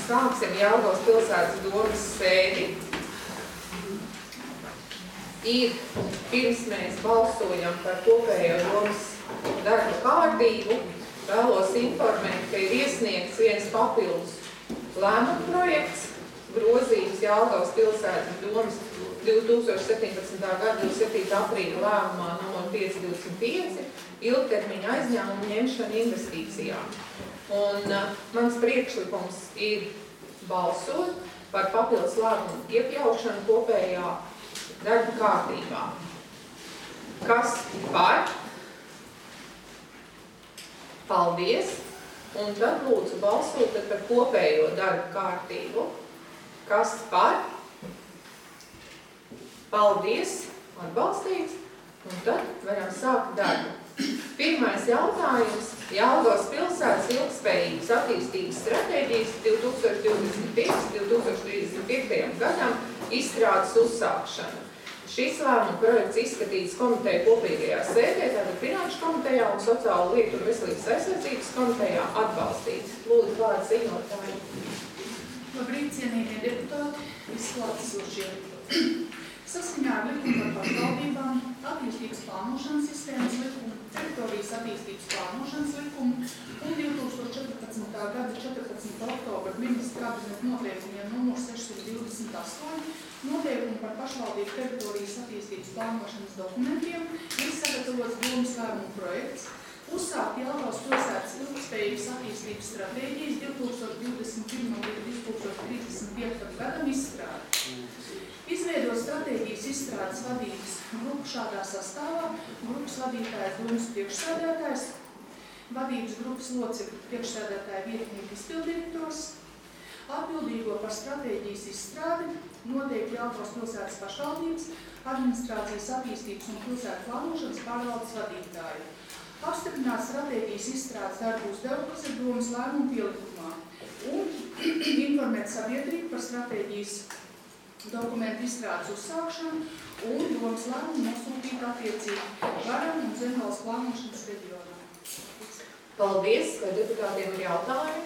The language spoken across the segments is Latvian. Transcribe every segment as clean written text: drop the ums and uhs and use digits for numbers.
Sāksim Jelgavas pilsētas domes sēdi. Pirms mēs balsojam par kopējo domes darba kārtību, vēlos informēt, ka ir iesniegts viens papildus lēmuma projekts, grozījums Jelgavas pilsētas domes 2017. gada 27. aprīļa lēmumā nr. 525 ilgtermiņa aizņēmumu ņemšana investīcijām. Un mans priekšlikums ir balsot par papildus lēmumu iekļaušanu kopējā darba kārtībā. Kas par? Paldies! Un tad lūdzu balsot par kopējo darba kārtību. Kas par? Paldies! Atbalstīts! Un tad varam sākt darbu. Pirmais jautājums – Jelgavas pilsētas ilgtspējīgas attīstības stratēģijas 2025–2035. gadam izstrādes uzsākšana. Šis lēmuma projekts izskatīts komiteja kopīgajā sēdē, tātad Finanšu komitejā un Sociālo lietu un veselības aizsardzības komitejā atbalstīts. Lūdzu, vārds ziņotāji. Labrīt, cienījamie deputāti, izklātesošie. Saskaņā ar likumu par pašvaldībām, attīstības plānošanas sistēmas likumu, teritorijas attīstības plānošanas likumu un 2014. gada 14. oktobra ministra kabineta noteikumiem nr. 628 noteikumu par pašvaldību teritorijas attīstības plānošanas dokumentiem ir sagatavots domes lēmuma projekts, uzsākt Jelgavas pilsētas ilgtspējīgas attīstības stratēģijas 2021–2035. gadam izstrādi. Izveidot stratēģijas izstrādes vadības grupu šādā sastāvā, grupas vadītājs domes priekšsēdētājs, vadības grupas locekļu priekšsēdētāja vietnieku izpilddirektors, atbildīgo par stratēģijas izstrādi, noteikti Jelgavas pilsētas pašvaldības, administrācijas attīstības un pilsētu plānošanas pārvaldes vadītāju. Apstiprināt stratēģijas izstrādes darbu uzdevumu, kas ir domes lēmuma pielikumā, un informēt sabiedrību par stratēģijas dokumentu izstrādes uzsākšanu un domes lēmumu nosūtīt attiecīgi varam un zemvalsts plānošanas reģionā. Paldies, vai deputātiem ir jautājumi?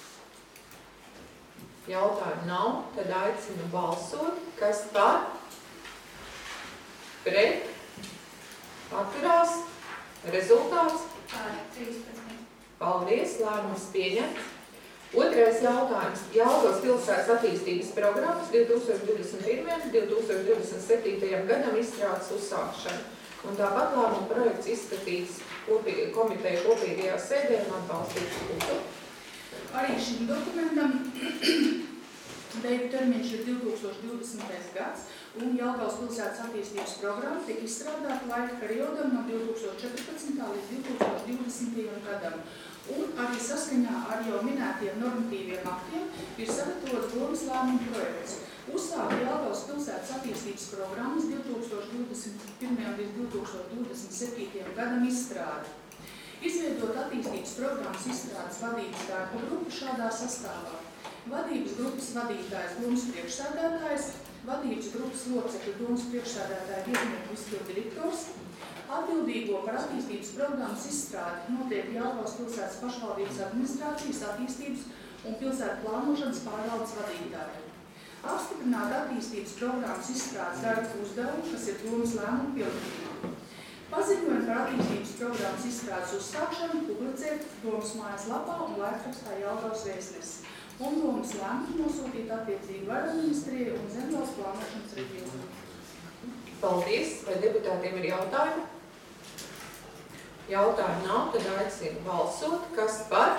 Jautājumu nav, tad aicinu balsot. Kas par? Pret? Atturās? Rezultāts? Pār 13. Paldies, lēmums pieņemts. Otrais jautājums – Jelgavas pilsētas attīstības programmas 2021–2027. gadam izstrādes uzsākšana. Un tāpat lēmuma projekts izskatīts komiteja kopīgajā sēdē un atbalstīts lūdzu. Arī šim dokumentam beigu termiņš ir 2020. gads, un Jelgavas pilsētas attīstības programma tika izstrādāta laika periodam no 2014. līdz 2020. gadam. Un arī saskaņā ar jau minētiem normatīviem aktiem ir sagatavots domes lēmuma projekts. Uzsākt Jelgavas pilsētas attīstības programmas 2021. līdz 2027. gadam izstrādi. Izveidot attīstības programmas izstrādes vadības darba grupu šādā sastāvā. Vadības grupas vadītājs domes priekšsēdētājs, vadības grupas locekļu domes priekšsēdētāja vietnieku izpilddirektors, atbildīgo par attīstības programmas izstrādi notiek Jelgavas pilsētas pašvaldības administrācijas attīstības un pilsētu plānošanas pārvaldes vadītāji. Apstiprināt attīstības programmas izstrādes darba uzdevumu, kas ir domes lēmuma pielikumā. Paziņojumi par attīstības programmas izstrādes uzsākšanu publicēt domes mājaslapā un laikrakstā Jelgavas vēstnesis. Un domes lēmumu nosūtīt attiecīgi varas ministrijai un zemvalsts plānošanas reģionā. Paldies, vai deputātiem ir jautājumi? Jautājumu nav, tad aicinu balsot. Kas par?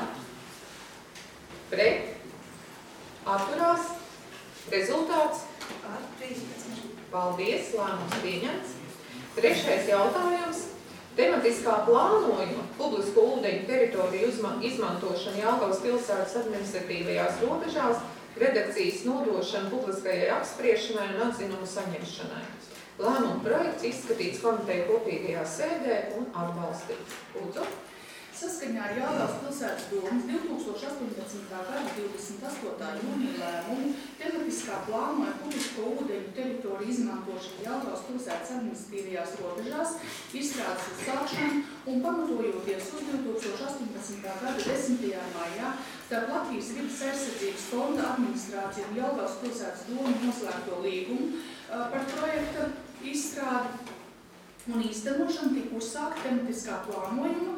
Pret? Atturās? Rezultāts? Pār 13. Paldies, lēmums pieņemts. Trešais jautājums. Tematiskā plānojuma publisko ūdeņu teritoriju izmantošana Jelgavas pilsētas administratīvajās robežās, redakcijas nodošana publiskajai apspriešanai un atzinumu saņemšanai. Lēmuma projekts izskatīts komiteja kopīgajā sēdē un atbalstīts. Lūdzu. Saskaņā ar Jelgavas pilsētas domes 2018. gada 28. jūnija lēmumu tematiskā plānojuma publisko ūdeņu teritoriju izmantošana Jelgavas pilsētas administratīvajās robežās, izstrādes uzsākšanu un pamatojoties uz 2018. gada 10. maijā starp Latvijas vides aizsardzības fonda administrāciju un Jelgavas pilsētas domu noslēgto līgumu par projekta izstrādi un īstenošanu tika uzsākta tematiskā plānojuma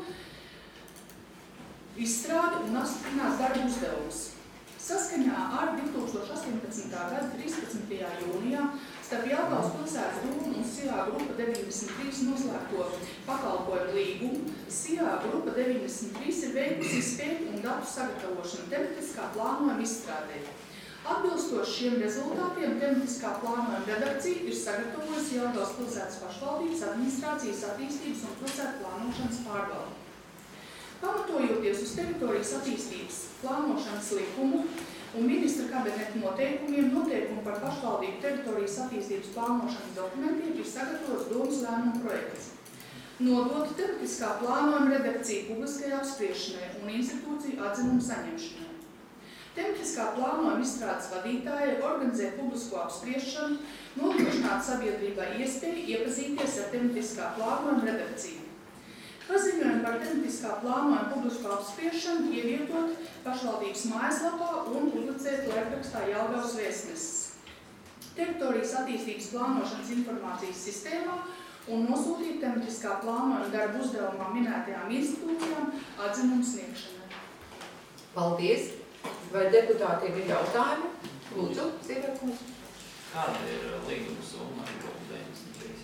izstrādi un apstiprinās darba uzdevumus. Saskaņā ar 2018. gada 13. jūnijā starp Jelgavas pilsētas domu un SIA grupa 93 noslēgto pakalpojumu līgumu, SIA grupa 93 ir veikusi izpēti un datu sagatavošanu tematiskā plānojuma izstrādē. Atbilstoši šiem rezultātiem, tematiskā plānojuma redakcija ir sagatavojusi Jelgavas pilsētas pašvaldības administrācijas attīstības un pilsētu plānošanas pārvaldi. Pamatojoties uz teritorijas attīstības plānošanas likumu un ministra kabineta noteikumiem, noteikumi par pašvaldību teritorijas attīstības plānošanas dokumentiem ir sagatavots domas lēmuma projekts. Nodota tematiskā plānojuma redakcija publiskai apspriešanai un institūciju atzinumu saņemšanai. Tematiskā plānojuma izstrādes vadītāji organizē publisko apspriešanu, nodrošināt sabiedrībai iespēju iepazīties ar tematiskā plānojuma redakciju. Paziņojumi par tematiskā plānojuma publisko apspriešanu ievietot pašvaldības mājaslapā un publicēt laikrakstā Jelgavas vēstneses, teritorijas attīstības plānošanas informācijas sistēmā un nosūtīt tematiskā plānojuma darba uzdevumā minētajām institūcijām atzinumu sniegšanai. Paldies! Vai deputātiem ir jautājumi? Lūdzu, Sīverkungs. Kāda ir līguma summa ar 93?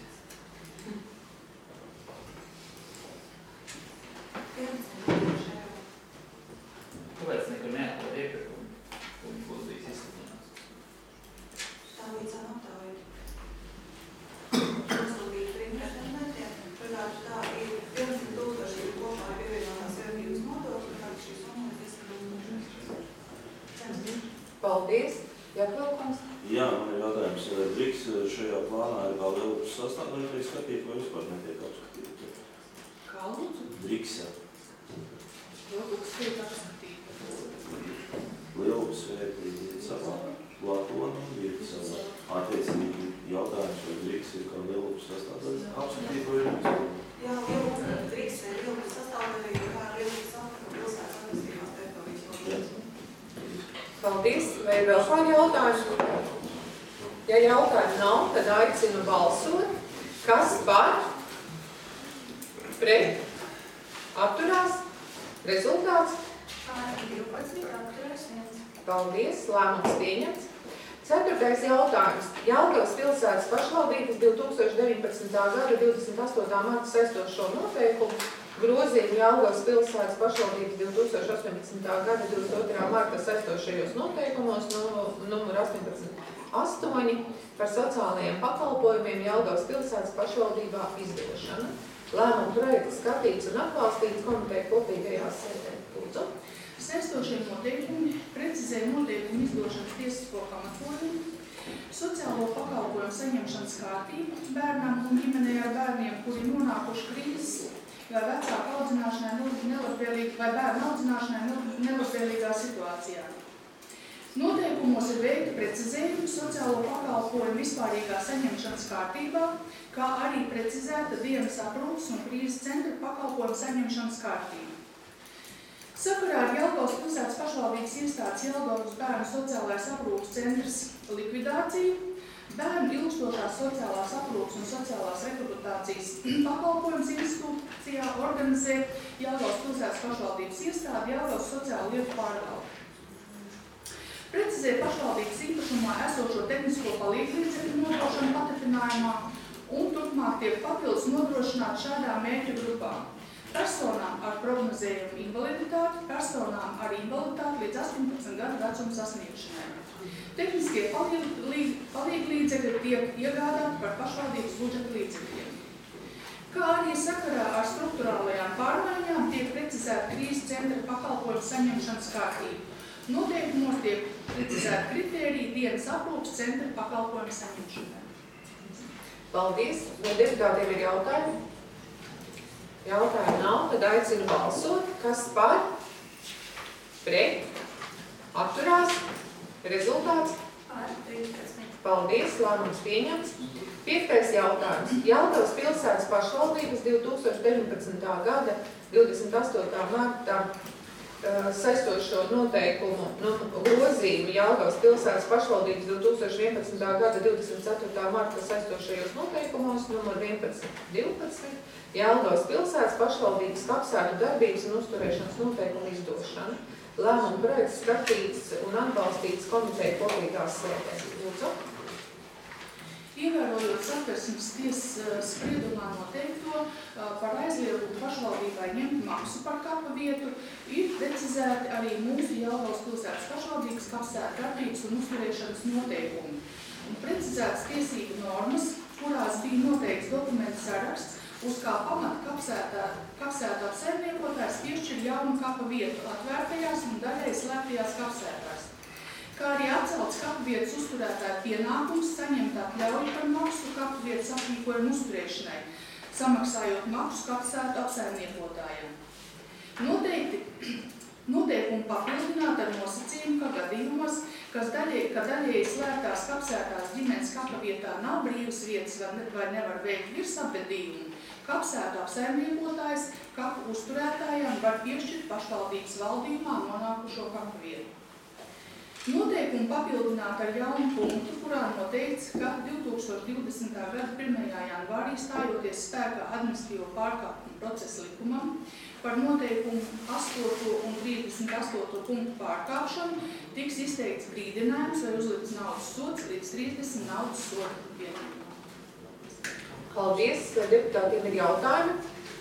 Kāpēc nekur neatklāt iepirkumu, ko viņš būs bijis izskatīnās? Tā līdz aptāvēt. Nosūtīt par internetiem. Protams, tā ir 11 000 ir kopā pievienotās vērtības nodokļi, tad šī summa ir 10 000. Paldies. Jākvilkums? Jā, man ir jautājums, vai Driks šajā plānā ir kā Lielupes sastāvdaļa skatīt, vai vispār netiek apskatīt? Kā lūdzu? Driks, jā. Lielupes tiek apskatīt. Lielupes vērtīgi savā, Latona ir savā. Attiecīgi jautājums, vai Driks ir kā Lielupes sastāvdaļa apskatīt, vai vispār? Jā, Driks ir Lielupes sastāvdaļa, kā Lielupes pilsētas attīstībās teritorijas. Paldies. Vai ir vēl kādi jautājumi? Ja jautājumi nav, tad aicinu balsot. Kas par? Pret? Atturās? Rezultāts? Pār 12, atturās 1. Paldies. Lēmums pieņemts. 4. jautājums. Jelgavas pilsētas pašvaldības 2019. gada 28. marta saistošo noteikumu grozījumu Jelgavas pilsētas pašvaldības 2018. gada 22. marta saistošajos noteikumos numur 18.8 par sociālajiem pakalpojumiem Jelgavas pilsētas pašvaldībā izdošana. Lēmuma projekts skatīts un atbalstīts komiteja kopīgajā sēdē. Lūdzu. Saistošie noteikumi precizē noteikumu izdošanas tiesisko pamatojumu, sociālo pakalpojumu saņemšanas kārtību bērnam un ģimenei ar bērniem, kuri nonākuši krīzes vai vecāku audzināšanai nelabvēlīgā vai bērnu audzināšanai nelabvēlīgā situācijā. Noteikumos ir veikti precizējumi sociālo pakalpojumu vispārīgā saņemšanas kārtībā, kā arī precizēta dienas aprūpes un krīzes centra pakalpojumu saņemšanas kārtība. Sakarā ar Jelgavas pilsētas pašvaldības iestādes Jelgavas bērnu sociālais aprūpes centrs likvidāciju, bērnu ilgstošās sociālās aprūpes un sociālās rehabilitācijas pakalpojums institūcijā organizē Jelgavas pilsētas pašvaldības iestāde Jelgavas sociālo lietu pārvalde. Precizē pašvaldības īpašumā esošo tehnisko palīdzības nodošanu paturpinājumā un turpmāk tiek papildus nodrošināt šādām mērķu grupām. Personām ar prognozējumu invaliditāti, personām ar invaliditāti līdz 18 gadu vecuma sasniegšanai. Tehniskie palīglīdzekļi tiek iegādāti par pašvaldības budžeta līdzekļiem. Kā arī sakarā ar struktūrālajām pārmaiņām tiek precizēta krīzes centra pakalpojumu saņemšanas kārtība. Noteikumos tiek precizēta kritērija dienas aprūpes centra pakalpojumu saņemšanai. Paldies. Vai deputātiem ir jautājumi? Jautājumu nav, tad aicinu balsot. Kas par? Pret? Atturās? Rezultāts? Pār 13. Paldies, lēmums pieņemts. 5. jautājums. Jelgavas pilsētas pašvaldības 2019. gada 28. marta saistošo noteikumu grozījumu Jelgavas pilsētas pašvaldības 2011. gada 24. marta saistošajos noteikumos numur 11.12. Jelgavas pilsētas pašvaldības kapsētu darbības un uzturēšanas noteikumu izdošana. Lēmuma projekts skatīts un atbalstīts komiteja kopīgā sēdē. Lūdzu. Ievērojot Satversmes tiesas spriedumā noteikto par aizliegumu pašvaldībai ņemt maksu par kapa vietu, ir precizēti arī mūsu Jelgavas pilsētas pašvaldības kapsētu darbības un uzturēšanas noteikumi. Un precizētas tiesību normas, kurās bija noteikts dokumentu saraksts, uz kā pamata kapsētu apsaimniekotājs piešķir jaunu kapa vietu atvērtajās un daļai slēptajās kapsētās. Kā arī atcelts kapavietas uzturētāja pienākums saņemt atļauju par maksu kapavietas aprīkojumu uzturēšanai, samaksājot maksu kapsētu apsaimniekotājiem. Noteikumi papildināt ar nosacījumu, ka gadījumos, ka daļēji slēgtās kapsētās ģimenes kapavietā nav brīvas vietas vai nevar veikt virsapvedījumu, kapsētu apsaimniekotājs kapu uzturētājiem var piešķirt pašvaldības valdījumā nonākušo kapavietu. Noteikumu papildināt ar jaunu punktu, kurā noteikts, ka 2020. gada 1. janvārī stājoties spēkā administratīvo pārkāpumu procesa likumam par noteikumu 8. un 38. punktu pārkāpšanu tiks izteikts brīdinājums vai uzlikts naudas sods līdz 30 naudas sodu dienām. Paldies, deputātiem ir jautājumi.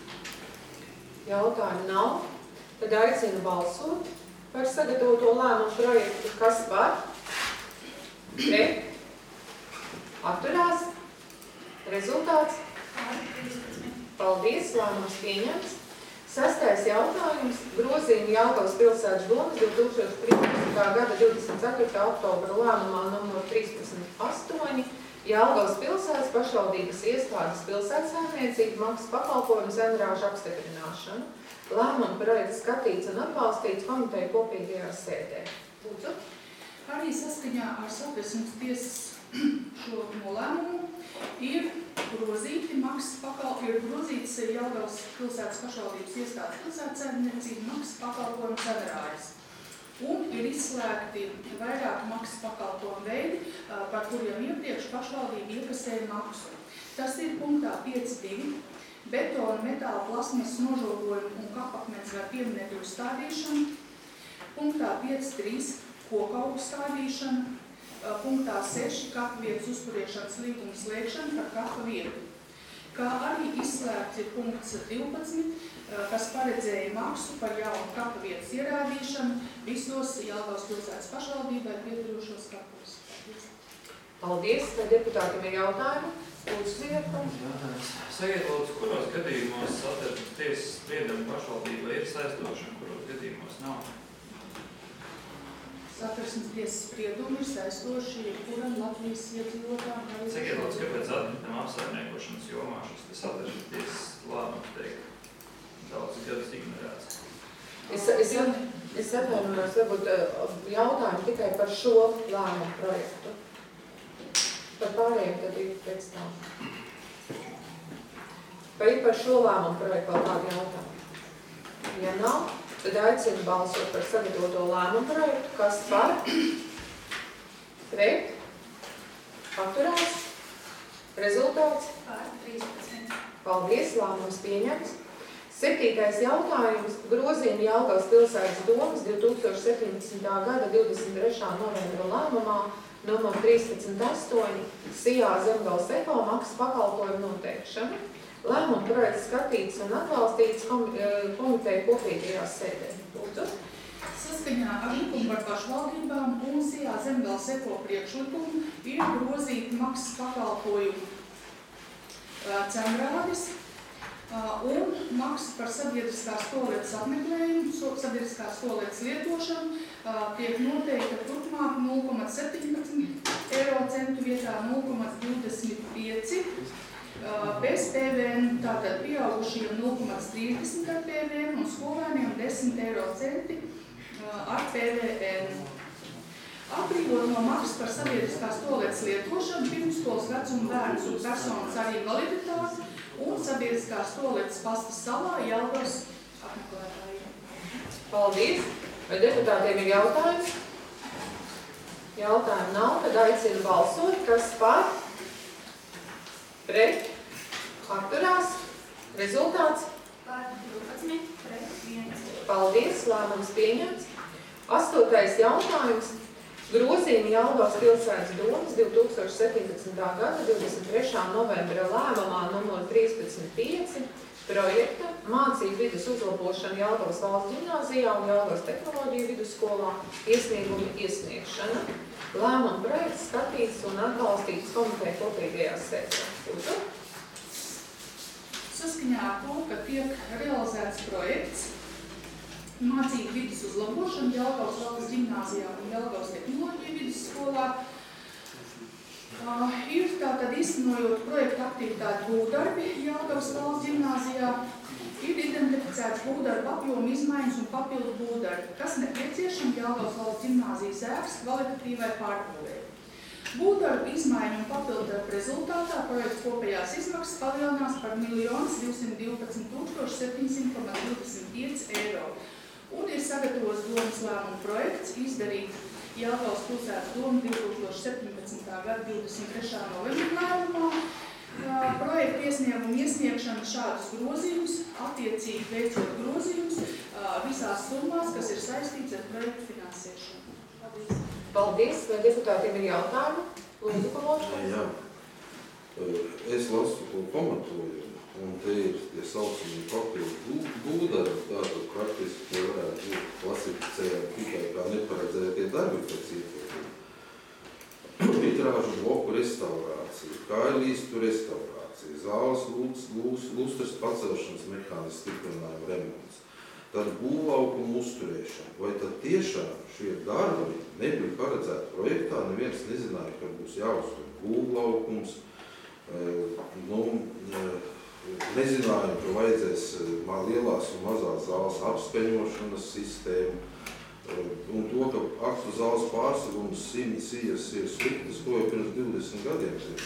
Jautājumi nav. Tad aicinu balsot par sagatavoto lēmumu projektu. Kas par? Pret? Atturās? Rezultāts? Paldies, lēmums pieņemts. 6. jautājums. Grozījumi Jelgavas pilsētas domas 2013. gada 24. oktobra lēmumā numur 13.8. Jelgavas pilsētas pašvaldības iestādes pilsētsaimniecību maksas pakalpojumu zenrāžu apstiprināšanu. Lēmuma projekts skatīts un atbalstīts komiteja kopīgajā sēdē. Lūdzu. Arī saskaņā ar Satversmes tiesas šo nolēmumu ir grozīts Jelgavas pilsētas pašvaldības iestādes pilsētsaimniecību maksas pakalpojumu zenrāžas. Un ir izslēgti vairāk maksas pakalpojumu veidi, par kuriem iepriekš pašvaldība iekasēja maksu. Tas ir punktā 5.2. Betona, metāla, plasmas, nožogojumu un kapakmens vai pieminekļu uzstādīšanu. Punktā 5.3. Kokaugu stādīšana. Punktā 6. Kapavietas uzturēšanas līguma slēgšana par kapa vietu. Kā arī izslēgts ir punkts 12, kas paredzēja maksu par jaunu kapavietas ierādīšanu visos Jelgavas pilsētas pašvaldībai piederošos kapus. Paldies, vai deputātiem ir jautājumi? Lūdzu, Ziedkungs. Sakiet, lūdzu, kuros gadījumos Satversmes tiesas sprieduma pašvaldība ir saistošana, kuros gadījumos nav? Satversmes tiesas spriedumi ir saistoši jebkuram Latvijas iedzīvotājam. Sakiet, lūdzu, kāpēc atkrituma apsaimniekošanas jomā šis Satversmes tiesas lēmums teikt daudz gadus ignorēts? Es atvainojos, varbūt jautājumu tikai par šo lēmumu projektu. Par pārējiem tad ir pēc tam. Vai ir par šo lēmumu projektu vēl kādu jautājumu? Ja nav, tad aicinu balsot par sagatavoto lēmumu projektu. Kas par? Pret? Atturās? Rezultāts? Par 13. Paldies, lēmums pieņemts. 7. jautājums. Grozījumi Jelgavas pilsētas domas 2017. gada 23. novembra lēmumā numur 13.8. Sijā Zemgales eko maksas pakalpojumu noteikšana. Lēmuma projekts skatīts un atbalstīts komiteja kopīgajā sēdē. Lūdzu. Saskaņā ar likumu par pašvaldībām un Sijā Zemgales eko priekšlikumu ir grozīti maksas pakalpojumu cenrādis un maksa par sabiedriskās toaletes apmeklējumu, sabiedriskās toaletes lietošanu tiek noteikta turpmāk 0,17 eiro centu vietā 0,25 bez PVN, tātad pieaugušiem 0,30 ar PVN un skolēniem 10 eiro centi ar PVN. Atbrīvot no maksas par sabiedriskās toaletes lietošanu, pirmsskolas vecuma bērns un personas ar invaliditāti un sabiedriskās toaletes Pastas salā Jelgavas apmeklētājiem. Paldies. Vai deputātiem ir jautājums? Jautājumu nav, tad aicinu balsot. Kas par? Pret? Atturās? Rezultāts? Par 12, pret 1. Paldies, lēmums pieņemts. 8. jautājums. Grozījumi Jelgavas pilsētas domes 2017. gada 23. novembra lēmumā numur 13.5 projekta mācību vidus uzlabošana Jelgavas valsts ģimnāzijā un Jelgavas tehnoloģiju vidusskolā iesnieguma iesniegšana. Lēmuma projekts skatīts un atbalstīts komiteja kopīgajā sēdē. Saskaņā ar to, ka tiek realizēts projekts mācību vidus uzlabošana Jelgavas valsts ģimnāzijā un Jelgavas tehnoloģiju vidusskolā, ir tātad iztenojot projekta aktivitāti būvdarbi Jelgavas valsts ģimnāzijā, ir identificēts būvdarbu apjomu izmaiņas un papildu būvdarbi, kas nepieciešami Jelgavas valsts ģimnāzijas ēkas kvalitatīvai pārbūvei. Būvdarbu izmaiņu un papildu rezultātā projekts kopējās izmaksas palielinās par 1 212 725 eiro. Un ir sagatavots domas lēmuma projekts izdarīt Jelgavas pilsētas doma 2017. gada 23. novembra lēmumā. Projekta iesniegšana šādus grozījumus, attiecīgi veicot grozījumus visās summās, kas ir saistīts ar projektu finansēšanu. Paldies. Paldies. Vai deputātiem ir jautājumi? Lūdzu, Palošs. Jā. Es lasu to pamatojumu, un te ir tie saucamie papildu būvdarbi, tātad praktiski tie varētu būt klasificējami tikai kā neparedzētie darbi pēc ietvaru. Vitrāžu bloku restaurācija, kāju restaurācija, zāles lustras pacelšanas mehānismu stiprinājumu remonts, tad būvlaukumu uzturēšana. Vai tad tiešām šie darbi nebija paredzēti projektā, neviens nezināja, ka būs jāuztur būvlaukums, nezināju, ka vajadzēs lielās un mazās zāles apskaņošanas sistēmu, un to, ka aktu zāles pārsegums sijas ir sliktas, to jau pirms 20 gadiem.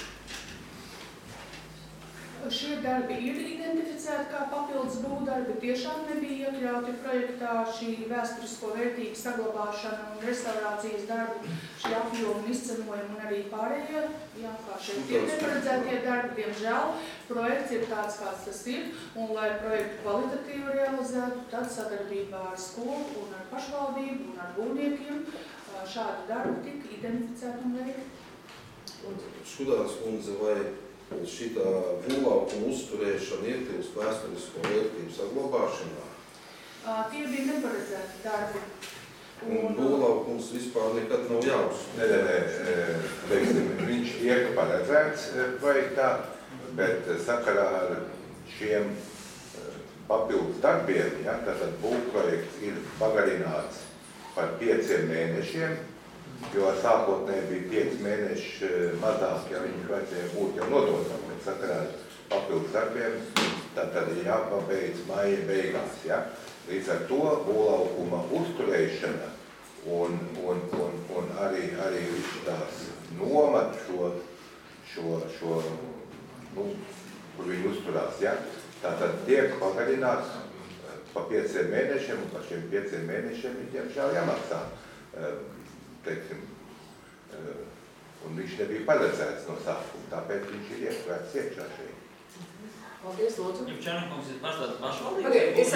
Šie darbi ir identificēti kā papildus būvdarbi, tiešām nebija iekļauti projektā šī vēsturisko vērtību saglabāšana un restaurācijas darbu, šī apjoma un izcenojuma un arī pārējie, jā, kā šeit ir neparedzētie darbi, diemžēl, projekts ir tāds, kāds tas ir, un lai projektu kvalitatīvi realizētu, tad sadarbībā ar skolu un ar pašvaldību un ar būvniekiem šādi darbi tika identificēti un veikti. Šudārs kundze, vai šitā būvlaukuma uzturēšana ietilpst vēsturisko vērtību saglabāšanā? Tie bija neparedzēti darbi. Un būvlaukums vispār nekad nav jāuztur? Teiksim, viņš tiek paredzēts projektā, bet sakarā ar šiem papildus darbiem, ja, tātad būvprojekts ir pagarināts par 5 mēnešiem, jo sākotnēji bija 5 mēneši mazāk, ja viņš vajadzēja būt jau nodotam, bet sakarā ar papildus darbiem, tad ir jāpabeidz maija beigās. Ja? Līdz ar to būvlaukuma uzturēšana un arī tās nomat šo kur viņi uzturās, ja? Tātad tiek pagarināts pa 5 mēnešiem, un par šiem 5 mēnešiem viņiem šādi jāmaksā. Teiksim, un viņš nebija paredzēts no sākuma, tāpēc viņš ir iekvērts iekšā šeit. Paldies, lūdzu. Černokungs ir pārstāvs pašvaldības?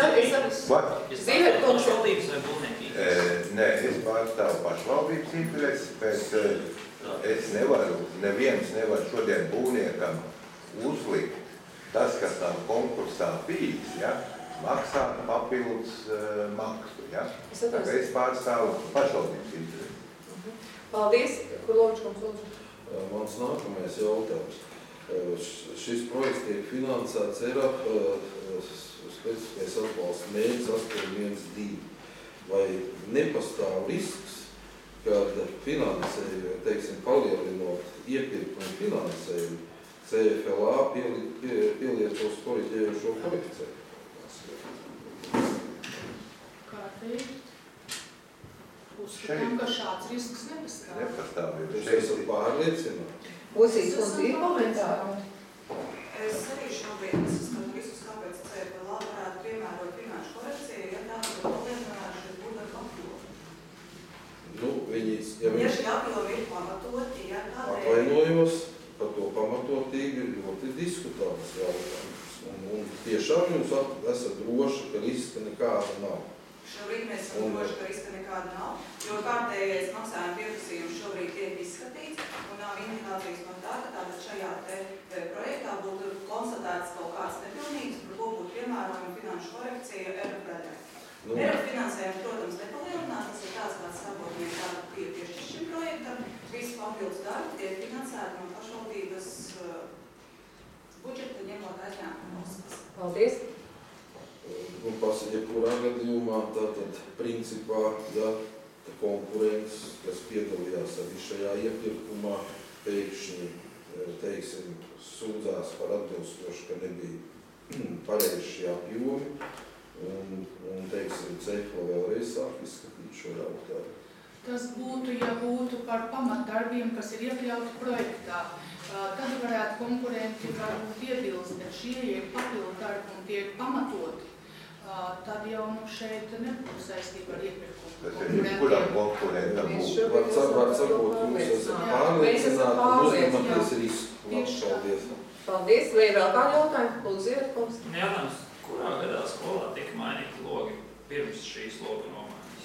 Pašvaldības vai būvniecības? Nē, es pārstāvu pašvaldības intereses, bet es neviens nevar šodien būvniekam uzlikt tas, kas nav konkursā bijis, ja, maksāt papildus maksu, ja. Tāpēc es pārstāvu pašvaldības intereses. Paldies, Kurlovičkungs, lūdzu. Mans nākamais jautājums. Šis projekts tiek finansēts ERAP specifiskais atbalsta mērķis 812. Vai nepastāv risks, kad finansēju, teiksim, palielinot iepirkumu finansējumu, CFLA pielietos koriģējošo koeficientu? Kā teikt? Uzskatām, ka šāds risks nepastāv. Nepastāv. Jūs esat pārliecināti? Uzīs mums ir komentāri. Es arī šobrīd esmu visus, kāpēc CFLA varētu piemērot finanšu korekciju, ja tā ir palielināt Ja Ja šī apjoma ir pamatoti, ja kādēļ? Atvainojos par to pamatotīgi ļoti diskutāts jautājums. Un tiešām jūs esat droši, ka riska nekāda nav. Šobrīd mēs esam droši, ka riska nekāda nav, jo kārtējais maksājuma pieprasījums šobrīd tiek izskatīts un nav indikācijas no tā, ka tātad šajā projektā būtu konstatēts kaut kāds nepilnības, par ko būtu piemērojama finanšu korekcija RFD. Finansējums, protams, nepalielinās, tas ir tāds, kāds sākotnēji tāda bija piešķirts šim projektam. Visi papildus darbi tiek finansēti no pašvaldības budžeta ņemot aizņēmumu valsts. Paldies! Un jebkurā gadījumā tātad principā, ja tā konkurence, kas piedalījās arī šajā iepirkumā, pēkšņi, teiksim, sūdzās par atbilstoši, ka nebija pareizi šie apjomi, un teiksim, Cehla vēlreiz sāk izskatīt šo jautājumu. Tas būtu, ja būtu par pamatdarbiem, kas ir iekļauti projektā. Tad varētu konkurenti varbūt iebilst, bet šie ir papildu darbi un tie ir pamatoti. Tad jau šeit nebūtu saistība ar iepirkumu. Tas ir kuram konkurentam būtu. Var sakot, jūs esat pārliecināti un uzņematies risku. Paldies. Paldies. Vai vēl kādi jautājumi? Lūdzu, Zievetkungs. Jautājums, kurā gadā skolā tika mainīti logi pirms šīs loga nomaiņas?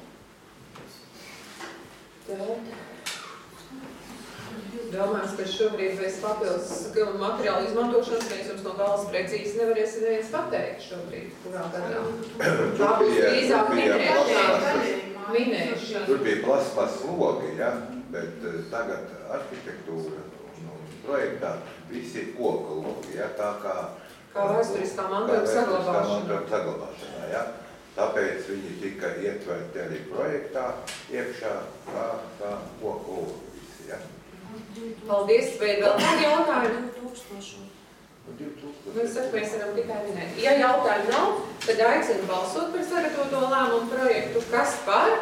Domājams, ka šobrīd bez papildus materiālu izmantošanas mēs jums no galvas precīzi nevarēsim neviens pateikt šobrīd, kurā gadā. Tā būs drīzāk minēšana. Tur bija plasmas logi, ja? Bet tagad arhitektūra un projektā visi ir koka logi, ja? Tā kā vēsturiskā mantojuma saglabāšanā, ja? Tāpēc viņi tika ietverti arī projektā iekšā kā koka logi visi, ja? Paldies, vai vēl kādi jautājumi? 2000. Mēs varam tikai minēt. Ja jautājumi nav, tad aicinu balsot par sagatavoto lēmumu projektu. Kas par?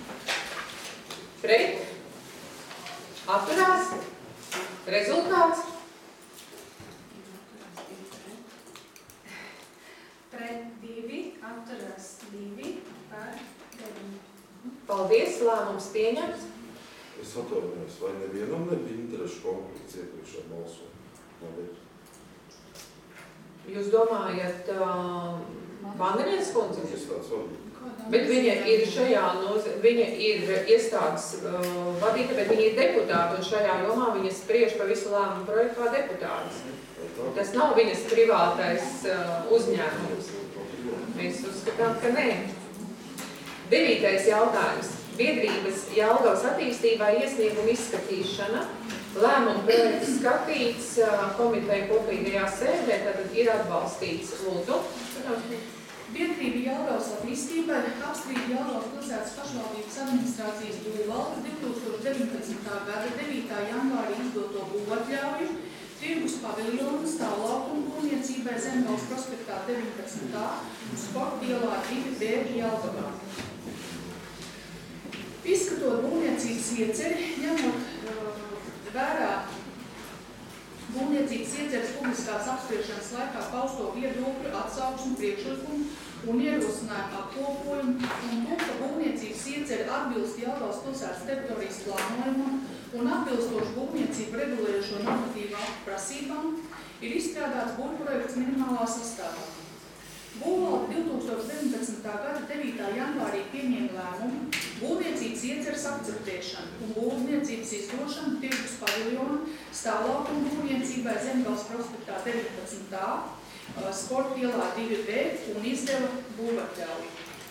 Pret? Atturās? Rezultāts? Pret 2, atturās 2, par 9. Paldies, lēmums pieņemts. Es atvainojos, vai nevienam nebija interešu konflikts iepriekšā balsot? Jūs domājat, Vandenienes kundze? Tas tāds varbūt. Bet viņa ir šajā, viņa ir iestādes vadīta, bet viņa ir deputāta, un šajā jomā viņa spriež par visu lēmumu projektu kā deputātas. Tas nav viņas privātais uzņēmums. Mēs uzskatām, ka nē. 9. jautājums. Biedrības Jelgavas attīstībai iesnieguma izskatīšana. Lēmuma projekts skatīts komiteja kopīgajā sēdē, tad ir atbalstīts. Lūdzu. Biedrība Jelgavas attīstībai apstrīd Jelgavas pilsētas pašvaldības administrācijas būvvaldes 2019. gada 9. janvārī izdoto būvatļauju tirgus paviljonu stāvlaukumu būvniecībai Zemgales prospektā 19. un sporta ielā 2B Jelgavā. Izskatot būvniecības ieceri, ņemot vērā būvniecības ieceres publiskās apspriešanas laikā pausto viedokļu, atsauksmu, priekšlikumu un ierosinājumu apkopojumu un to, ka būvniecības ieceri atbilst Jelgavas pilsētas teritorijas plānojumam un atbilstoši būvniecību regulējušo normatīvu aktu prasībām, ir izstrādāts būvprojekts minimālā sastāvā. Būvvalde 2019. gada 9. janvārī pieņēma lēmumu būvniecības ieceres akceptēšanu un būvniecības izdošanu tirgus paviljonu stāvlaukumu būvniecībai Zemgales prospektā 19. sporta ielā 2B un izdeva būvatļauju.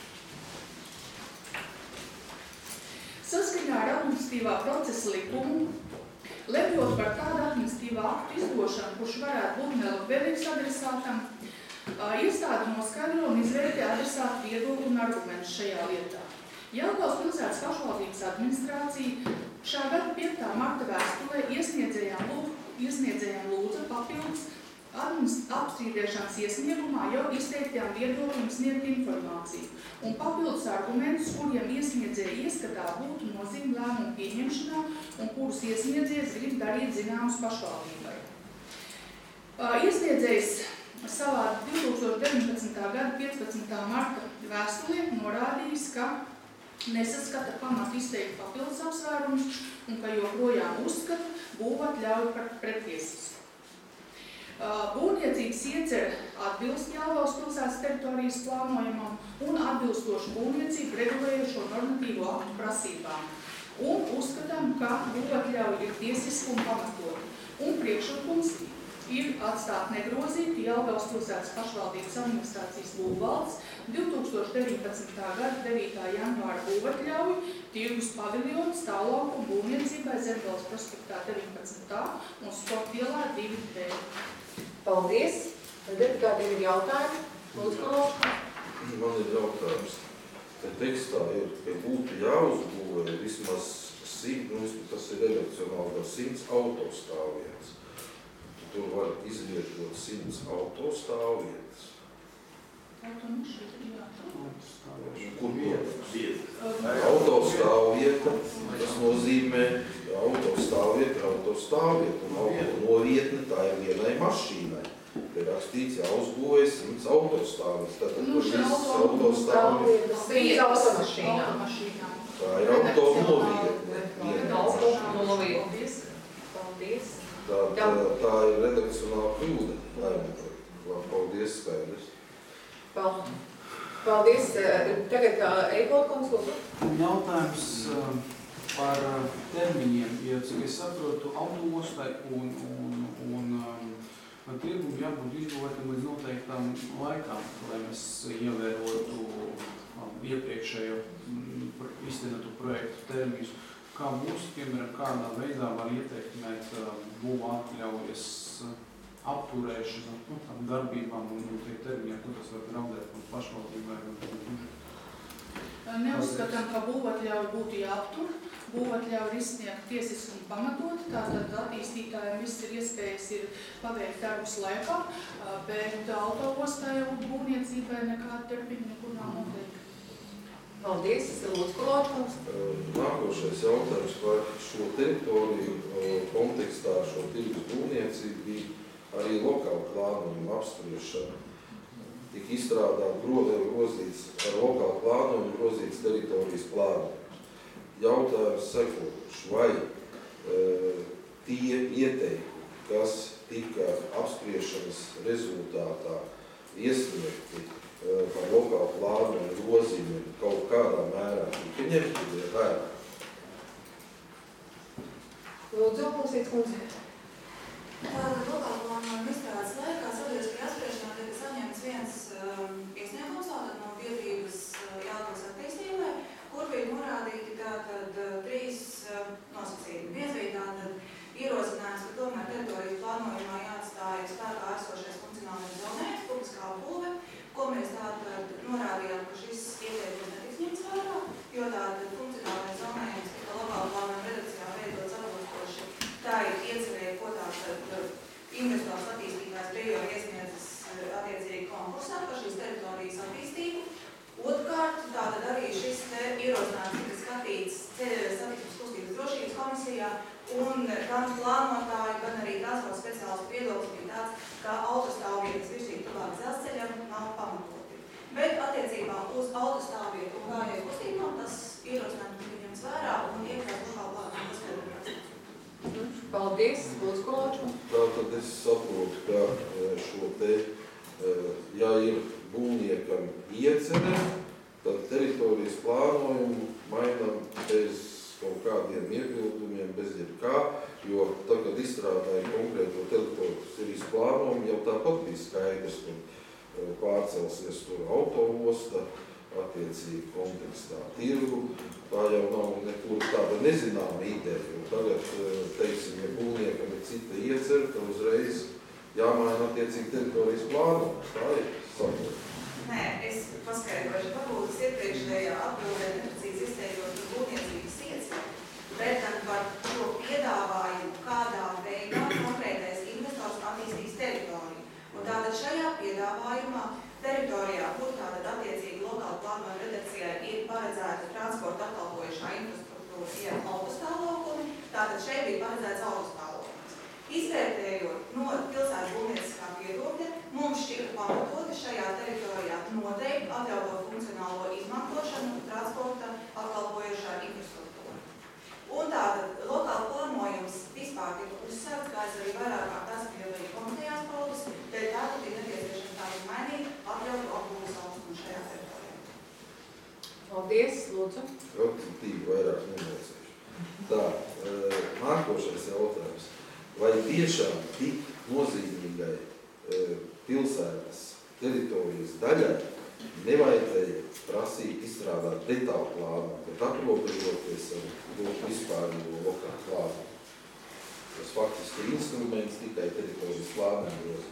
Saskaņā ar administratīvā procesa likumu, lemjot par tādu administratīvā aktu izdošanu, kurš varētu būt nelabvēlīgs adresātam, iestāde noskaidro un izvērtē adresātu viedokli un argumentus šajā lietā. Jelgavas pilsētas pašvaldības administrācija šā gada 5. marta vēstulē iesniedzējām lūdza papildus apstrīdēšanas iesniegumā jau izteiktajām viedokļiem sniegt informāciju un papildus argumentus, kuriem iesniedzēja ieskatā būtu nozīme lēmumu pieņemšanā un kurus iesniedzējs grib darīt zināmus pašvaldībai. Iesniedzējs savā 2019. gada 15. marta vēstulē norādījis, ka nesaskata pamatu izteikt papildus apsvērumus un ka joprojām uzskata būvatļauju par pretiesisku. Būvniecības iecer atbilst Jelgavas pilsētas teritorijas plānojumam un atbilstošu būvniecību regulējušo normatīvo aktu prasībām. Un uzskatām, ka būvatļauja ir tiesiski un pamatoti. Un priekšlikums ir atstāt negrozīti Jelgavas pilsētas pašvaldības administrācijas būvvaldes 2019. gada 9. janvāra būvatļauju tirgus paviljonu stāvlaukumu būvniecībai Zemgales prospektā 19. un sporta ielā 2B. Paldies. Deputātiem ir jautājumi. Lūdzu, Kolaušs. Man ir jautājums. Te tekstā ir, ka būtu jāuzbūvē vismaz 100, tas ir redakcionāli 100 autostāvvietas. Tur var izvietot 100 autostāvvietas. Kur autostāvvieta, tas nozīmē autostāvvieta, un autonovietne tā ir vienai mašīnai. Te rakstīts jāuzbūvē 100 autostāvvietas. Tātad visas autostāvvietas. 100 automašīnām. Tā ir autonovietne. Autonovietne. Paldies. Tā ir redakcionāla kļūda. Paldies, skaidrs. Paldies. Tagad Eigola konsulta. Jautājums par termiņiem. Ja cik es saprotu, autoostai un tirgumu jābūt izbūvētam līdz noteiktām laikām, lai mēs ievērotu iepriekšējo iztenatu projektu termiņus. Kā būs, piemēram, kādā veidā var ietekmēt būvu atļaujas apturēšanu, tam darbībām un tie termiņi, ko tas var draudēt mums pašvaldībai un budžetu? Neuzskatām, ka būvatļauja būtu jāaptur. Būvatļauja ir izsniegt tiesiski un pamatot, tātad attīstītājiem viss ir iespējas paveikt darbus laikā, bet autoostai un būvniecībai nekāda termiņa nekur nav noteikta. Paldies, Lūdzu, Kolaušs. Nākošais jautājums par šo teritoriju kontekstā, šo tirgus būvniecību bija arī lokāla plānojuma apspriešana. Tika izstrādāt grozīts ar lokālu plānojumu grozīts teritorijas plānojums. Jautājums sekojuši, vai tie ieteikumi, kas tika apspriešanas rezultātā iesniegti par lokālu plānojumu grozījumiem kaut kādā mērā tika ņemti vērā? Lūdzu, Lūsīts kundze. Lokāla plānojuma izstrādes laikā sabiedriskajā apspriešanā tika saņemts viens iesniegums no biedrības Jelgavas attīstībai, kur bija norādīti tātad 3 nosacījumi. Viens bija tātad ierosinājums, ka tomēr teritorijas plānojumā jāatstāja spēkā esošais funkcionālais zonējums, publiskā apbūve, ko mēs tātad norādījām, ka šis ieteikums netiks ņemts vērā, jo tātad funkcionālais zonējums tika lokāla plānojuma redakcijā veidots atbilstoši. Tā ir iecerēja, ko tātad investors attīstītājs bija jau iesniedzis attiecīgi konkursā par šīs teritorijas attīstību. Otrkārt, tātad arī šis ierosinājums tika skatīts satiksmes kustības drošības komisijā, un gan plānotāji, gan arī transporta speciālistu viedoklis bija tāds, ka autostāvvietas virzīt tuvāk dzelzceļam nav pamatoti. Bet attiecībā uz autostāvvietu un gājēju kustībām tas ierosinājums tika ņemts vērā un iekļauts lokāla plānojuma paskaidrojums. Paldies, Lūdzu, Kolaušs. Tātad es saprotu, ka šo te, ja ir būvniekam iecerē, tad teritorijas plānojumu mainam bez kaut kādiem iebildumiem, bez jebkā, jo tagad izstrādāja konkrēto teritorijas plānojumu, jau tāpat bija skaidrs, ka pārcelsies tur autoosta, attiecīgi kontekstā tirgu. Tā jau nav nekur tāda nezināma ideja, jo tagad, teiksim, ja būvniekam ir cita iecer, tad uzreiz jāmaina attiecīgi teritorijas plānojums. Tā ir saprot. Nē, es paskaidrošu, varbūt es iepriekšējā atbildē neprecīzi izteikot par būvniecības ieceri, bet gan par šo piedāvājumu, kādā veidā konkrētais investors attīstīs teritoriju. Un tātad šajā piedāvājumā teritorijā, kur tātad attiecīgi lokāla plānojuma redakcijai ir paredzēta transporta apkalpojušā infrastruktūra, ir autostāvlaukumi, tātad šeit bija paredzēts autostāvlaukums. Izvērtējot no pilsētas būvnieciskā viedokļa, mums šķita pamatoti šajā teritorijā noteikti atļauto funkcionālo izmantošanu transporta Paldies, lūdzu. Tīk vairāk nemocēšu. Tā, nākošais jautājums. Vai tiešām tik nozīmīgai pilsētas teritorijas daļai nevajadzēja prasīt izstrādāt detālu plānu, bet aprobežoties ar vispārīgo lokālu plānu? Tas faktiski ir instruments tikai teritorijas plānojumos.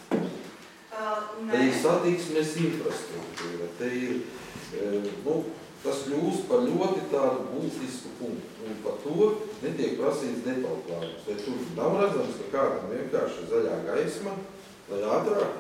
Te ir satiksmes infrastruktūra, te ir, tas kļūst par ļoti tādu būtisku punktu, un par to netiek prasīts detālu plānus. Vai tur nav redzams, ka kādam vienkārši zaļā gaisma, lai ātrāk?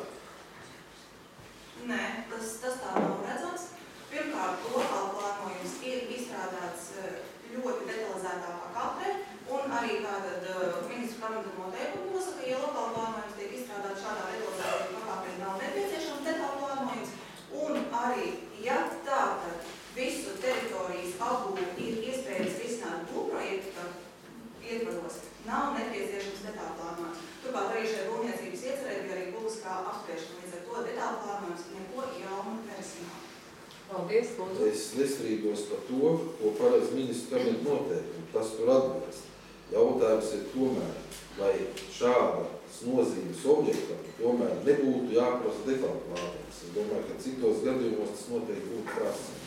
Nē, tas tā nav redzams. Pirmkārt, lokāla plānojums ir izstrādāts ļoti detalizētā pakāpē, un arī tātad ministru kabineta noteikumi nosaka, ja lokāla plānojums tiek izstrādāts šādā detalizētā pakāpē, nav nepieciešams detālu plānojums, un arī, ja tātad visu teritorijas apbūvi ir iespējams risināt būvprojekta ietvaros, nav nepieciešams detālu plānojums. Turklāt arī šai būvniecības iecerē bija arī publiskā apspriešana, līdz ar to detālu plānojums neko jaunu nerisināt. Paldies, lūdzu. Es nestrīdos par to, ko paredz ministru kabineta noteikumi. Tas tur atbilst. Jautājums ir tomēr, vai šādas nozīmes objektam tomēr nebūtu jāprasa detālu plānojums. Es domāju, ka citos gadījumos tas noteikti būtu prasīts.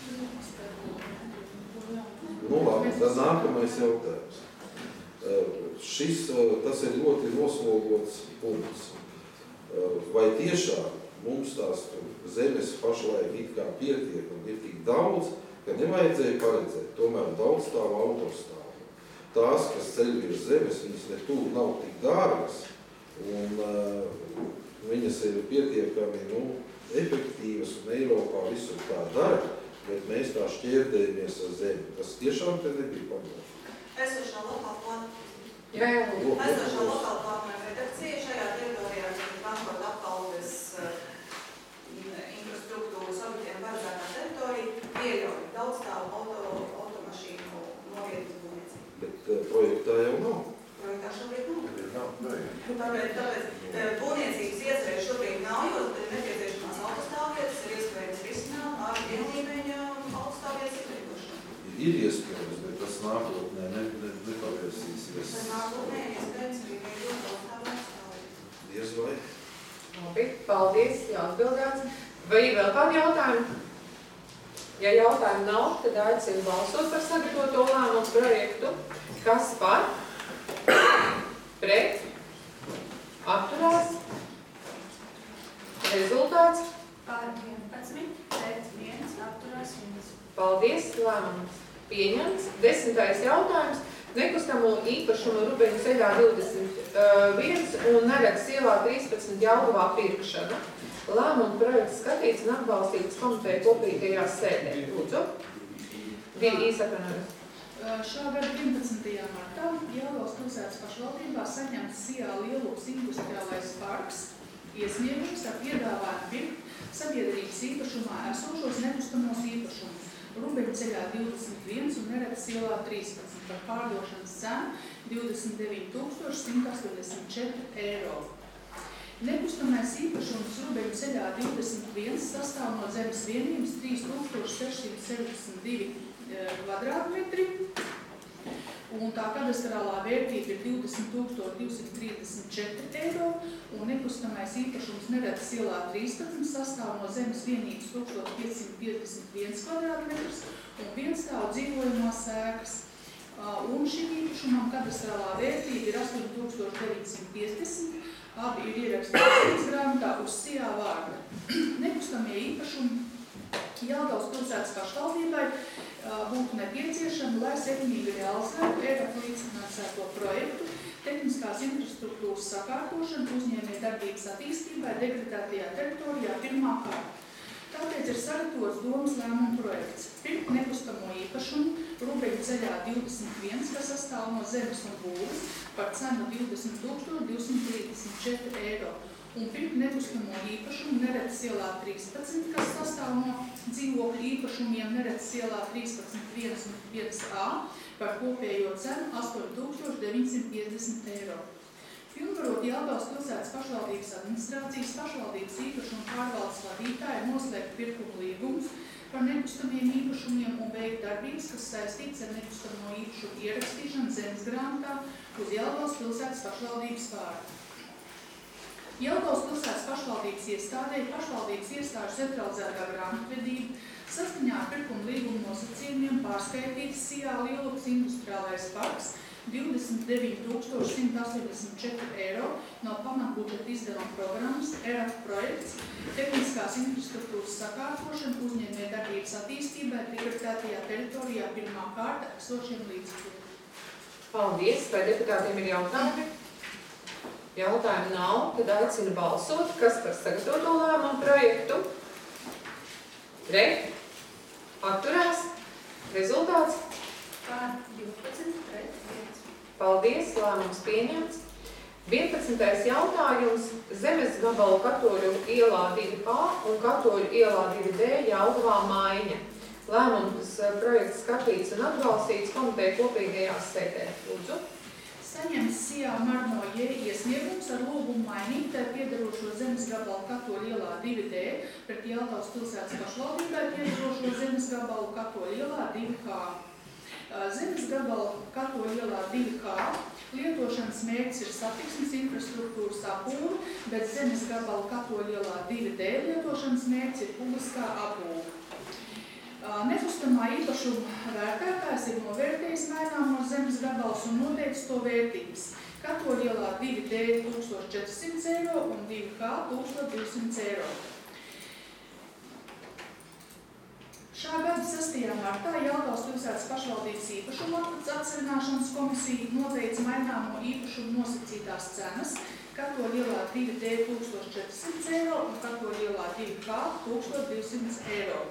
Labi, tad nākamais jautājums. Tas ir ļoti noslogots punkts. Vai tiešām mums tās zemes pašlaik it kā pietiek un ir tik daudz, ka nevajadzēja paredzēt tomēr daudz stāvu autostāvu. Tās, kas ceļ virs zemes, viņas netur nav tik dārgas un viņas ir pietiekami efektīvas un Eiropā visur tā dara, bet mēs tā šķērdējamies ar zemi. Tas tiešām te nebija padomā. Esošā lokāla plānojuma redakcija šajā teritorijā transporta apkalpes infrastruktūras objektiem paredzētā teritorija pieļauj daudzstāvu automašīnu novietas būvniecību. Bet projektā jau nav. Projektā šobrīd nav. Tāpēc būvniecības iecerē šobrīd nav, jo nepieciešamās autostāvvietas ir iespējams risināt ar vienlīmeņa autostāvvietas izveidošanu. Ir iespējams, bet tas nākotnē nepavērsīsies. Tas nākotnē ir iespējams arī veidot autostāvvietas. Diez vai? Labi, paldies, jau atbildēts. Vai ir vēl kādi jautājumi? Ja jautājumu nav, tad aicinu balsot par sagatavoto lēmumu projektu. Kas par? Pret? Atturās? Rezultāts? Par 11, pret 1, atturās 1. Paldies, lēmums pieņemts. 10. jautājums. Nekustamo īpašumu Rubeņu ceļā 21 un Neredes ielā 13 Jelgavā pirkšana. Lēmuma projekts skatīts un atbalstīts komiteja kopīgajā sēdē. Lūdzu. Bija īsapranojums. Šā gada 11. martā Jelgavas pilsētas pašvaldībā saņemts Sijā Lielupas industriālais parks iesniegums ar piedāvājumu pirkt sabiedrības īpašumā esošos nekustamos īpašumus Rubeņu ceļā 21 un Neredes ielā 13 par pārdošanas cenu 29 184 eiro. Nekustamais īpašums Rubeņu ceļā 21 sastāv no zemes vienības 3662 kvadrātmetri, un tā kadastrālā vērtība ir 20 234 eiro, un nekustamais īpašums Neredes ielā 13 sastāv no zemes vienības 1551 kvadrātmetrs un vienstāvu dzīvojamās ēkas. Un šim īpašumam kadastrālā vērtība ir 8950, abi ir ierakstīti grāmatā uz Sijā vārda. Nekustamie īpašumi Jelgavas pilsētas pašvaldībai būtu nepieciešami, lai sekmīgi realizētu ERAF līdzfinansēto projektu, tehniskās infrastruktūras sakārtošanu uzņēmēju darbības attīstībai degradētajā teritorijā pirmā kārta. Tāpēc ir sagatavots domas lēmuma projekts. Pirkt nekustamo īpašumu Rubeņu ceļā 21, kas sastāv no zemes un būves par cenu 20 234 eiro. Un pirkt nekustamo īpašumu Neredes ielā 13, kas sastāv no dzīvokļu īpašumiem Neredes ielā 13, 1 un 1A par kopējo cenu 8950 eiro. Pilnvarot Jelgavas pilsētas pašvaldības administrācijas pašvaldības īpašumu pārvaldes vadītāji noslēgt pirkumu līgumus par nekustamiem īpašumiem un veikt darbības, kas saistīts ar nekustamo īpašumu ierakstīšanu zemes grāmatā uz Jelgavas pilsētas pašvaldības vārdu. Jelgavas pilsētas pašvaldības iestādē pašvaldības iestāžu centralizētā grāmatvedība saskaņā ar pirkuma līguma nosacījumiem pārskaitīts Sijā Lielupas industriālais parks 29 184 eiro no pamatbudžeta izdevuma programmas ERAF projekts tehniskās infrastruktūras sakārtošana uzņēmējdarbības attīstībai prioritētajā teritorijā pirmā kārta esošiem līdzekļiem. Paldies! Vai deputātiem ir jautājumi? Jautājumu nav, tad aicinu balsot. Kas par sagatavoto lēmumu projektu? Pret? Atturās? Rezultāts? Pār 12 pret 5. Paldies, lēmums pieņemts. 11. jautājums. Zemes gabalu Katoļu ielā 2H un Katoļu ielā 2D Jelgavā Maiņa. Lēmums projekts skatīts un atbalstīts komiteja kopīgajā sēdē. Lūdzu. Saņemts Sijā Marno J. iesniegums ar lūgumu mainīt tai piedarošo zemes gabalu Katoļu ielā 2D pret Jelgavas pilsētas pašvaldībai piedarošo zemes gabalu Katoļu ielā 2H. Zemes gabala Katoļu ielā 2H lietošanas mērķis ir satiksmes infrastruktūras apbūve, bet zemes gabala Katoļu ielā 2D lietošanas mērķis ir publiskā apbūve. Nekustamā īpašuma vērtētājs ir novērtējis maināmo zemes gabals un noteicis to vērtības. Katoļu ielā 2D 1400 eiro un 2H 1200 eiro. Šā gada 6. martā Jelgavas pilsētas pašvaldības īpašuma atcerināšanas komisija noteica maināmo īpašumu nosacītās cenas Katoļu ielā 2D 1400 eiro un Katoļu ielā 2H 1200 eiro.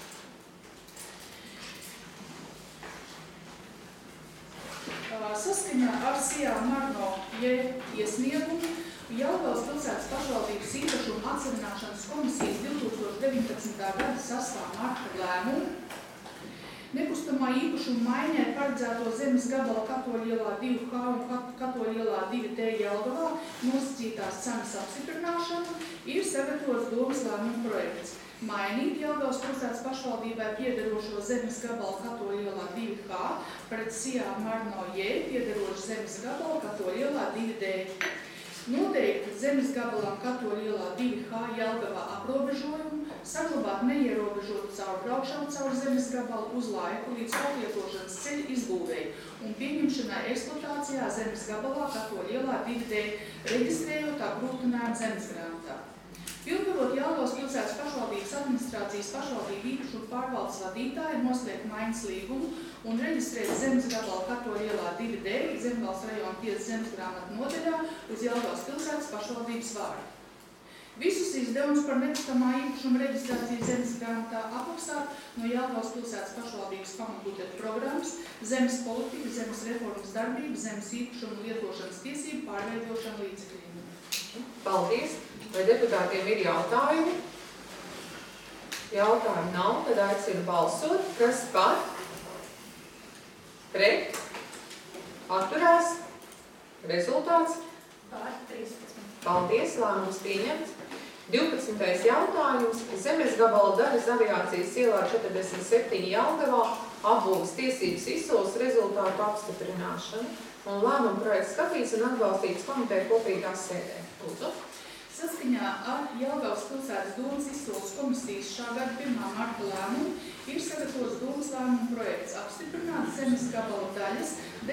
Saskaņā ar Sijā Marno J. iesniegumu Jelgavas pilsētas pašvaldības īpašuma atcerināšanas komisijas 2019. gada 6. marta lēmumu nekustamā īpašuma maiņai paredzēto zemes gabala Katoļu ielā 2H un Katoļu ielā 2D Jelgavā nosacītās cenas apstiprināšanu ir sagatavots domas lēmuma projekts. Mainīt Jelgavas pilsētas pašvaldībai piederošo zemes gabalu Katoļu ielā 2H pret Sijā Marno J. piederošu zemes gabalu Katoļu ielā 2D. Noteikt zemes gabalam Katoļu ielā 2H Jelgavā aprobežojumu, saglabāt neierobežotu caurbraukšanu caur zemes gabalu uz laiku līdz atlietošanas ceļa izbūvēji un pieņemšanai eksploatācijā zemes gabalā Katoļu ielā 2D, reģistrējot apgrūtinājumu zemes grāmatā. Pilnvarot Jelgavas pilsētas pašvaldības administrācijas pašvaldību īpašumu pārvaldes vadītāji noslēgt maiņas līgumu un reģistrēt zemes gabalu Katoļu ielā 2D Zemgales rajona 5 zemes grāmatu nodaļā uz Jelgavas pilsētas pašvaldības vārdu. Visus izdevumus par nekustamā īpašuma reģistrāciju zemes grāmatā apmaksāt no Jelgavas pilsētas pašvaldības pamatbudžeta programmas, zemes politika, zemes reformas darbība, zemes īpašuma lietošanas tiesību pārveidošana līdzekļiem. Paldies! Vai deputātiem ir jautājumi? Jautājumu nav, tad aicinu balsot. Kas par? Pret? Atturās? Rezultāts? Pār 13. Paldies, lēmums pieņemts. 12. jautājums. Zemes gabala daļas aviācijas ielā 47 Jelgavā apbūves tiesības izsoles rezultātu apstiprināšana un lēmuma projekts skatīts un atbalstīts komiteja kopīgā sēdē. Lūdzu. Saskaņā ar Jelgavas pilsētas domas izsoles komisijas šā gada 1. marta lēmumu ir sagatavots domas lēmuma projekts apstiprināt zemes gabala daļas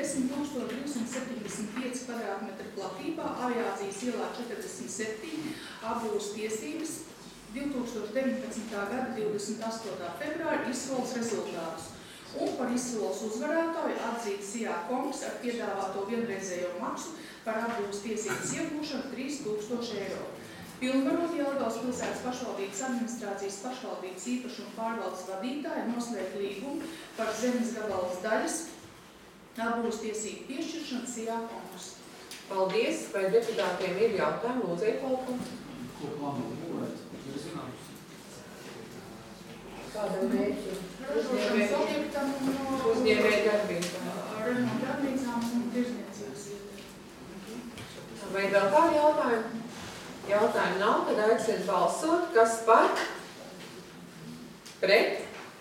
10 275 kvadrātmetru platībā aviācijas ielā 47 apbūves tiesības 2019. gada 28. februāra izsoles rezultātus un par izsoles uzvarētāju atzīt Sijā Kongs ar piedāvāto vienreizējo maksu par apbūves tiesības iegūšanu 3000 eiro. Pilnvarot Jelgavas pilsētas pašvaldības administrācijas pašvaldības īpašuma pārvaldes vadītāju noslēgt līgumu par zemes gabalas daļas apbūves tiesību piešķiršanu Sijā Kongs. Paldies! Vai deputātiem ir jautājumi? Lūdzu, Iepolku. Ko plāno būvēt? Ir zināms. Kādam mērķim? Ražošanas objektam un Uzņēmēju darbībā. remontu darbnīcām un tirzniecības. Vai vēl kādi jautājumi? Jautājumu nav, tad aicinu balsot. Kas par? Pret?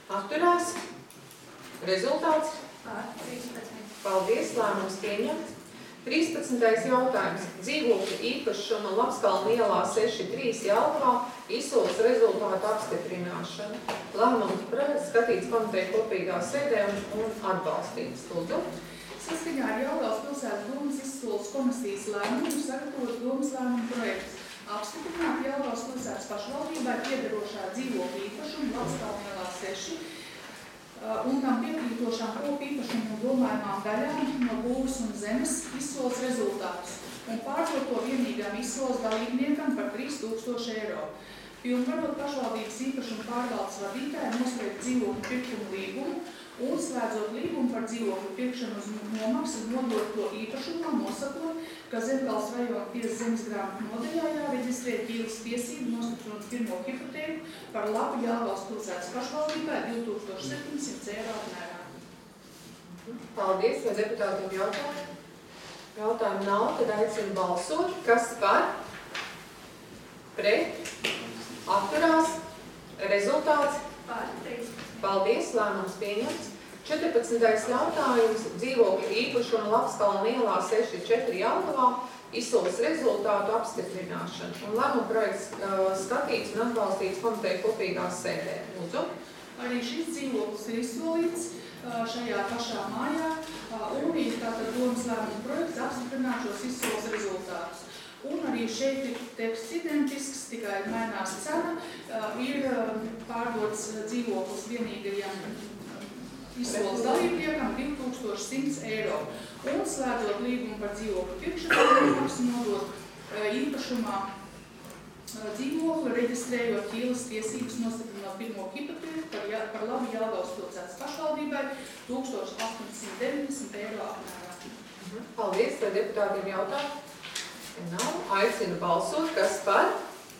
Atturās. Rezultāts. Par 13. Paldies, lēmums pieņemts. 13. jautājums. Dzīvokļu īpašuma Lapskalna ielā 6-3 Jelgavā izsoles rezultātu apstiprināšana. Lēmums projekts skatīts komiteja kopīgā sēdē un atbalstīts. Lūdzu. Saskaņā ar Jelgavas pilsētas domas izsoles komisijas lēmumu ir sagatavots domas lēmuma projekts. Apstiprināt Jelgavas pilsētas pašvaldībai piederošā dzīvokļu īpašumu Lapskalna ielā 6 un tam piekrītošām kopīpašumu un domājumām daļām no būvas un zemes izsoles rezultātus un pārdot to vienīgām izsoles dalībniekam par 3000 eiro. Pilnvarot pašvaldības īpašumu pārvaldes vadītāju noslēgt dzīvokļu pirkumu līgumu un slēdzot līgumu par dzīvokļu pirkšanu uz nomaksu nodot to īpašumā, nosakot, ka Zemgales rajona tiesas zemes grāmatu nodaļā jāreģistrē ķīles tiesību nostiprinot pirmo hipotēku par labu Jelgavas pilsētas pašvaldībai 2700 eiro apmērā. Paldies, vai deputātiem jautājumu? Jautājumu nav, tad aicinu balsot. Kas par? Pret? Atturās? Rezultāts? Par 13. Paldies, lēmums pieņemts. 14. jautājums. Dzīvokļu īpašuma Lapskalna ielā 6-4 Jelgavā izsoles rezultātu apstiprināšana. Un lēmuma projekts skatīts un atbalstīts komiteja kopīgā sēdē. Lūdzu. Arī šis dzīvoklis ir izsolīts šajā pašā mājā un ir tātad domas lēmuma projekts apstiprināt šos izsoles rezultātus. Un arī šeit ir teksts identisks, tikai mainās cena, ir pārdots dzīvoklis vienīgajam izsoles dalībniekam 2100 eiro. Un slēdzot līgumu par dzīvokļu pirkšanu, nodot īpašumā dzīvokli, reģistrējot ķīles tiesības nostiprinot pirmo hipotēku par labu Jelgavas pilsētas pašvaldībai 1890 eiro apmērā. Paldies, vai deputātiem jautāt? Nav. Aicinu balsot. Kas par?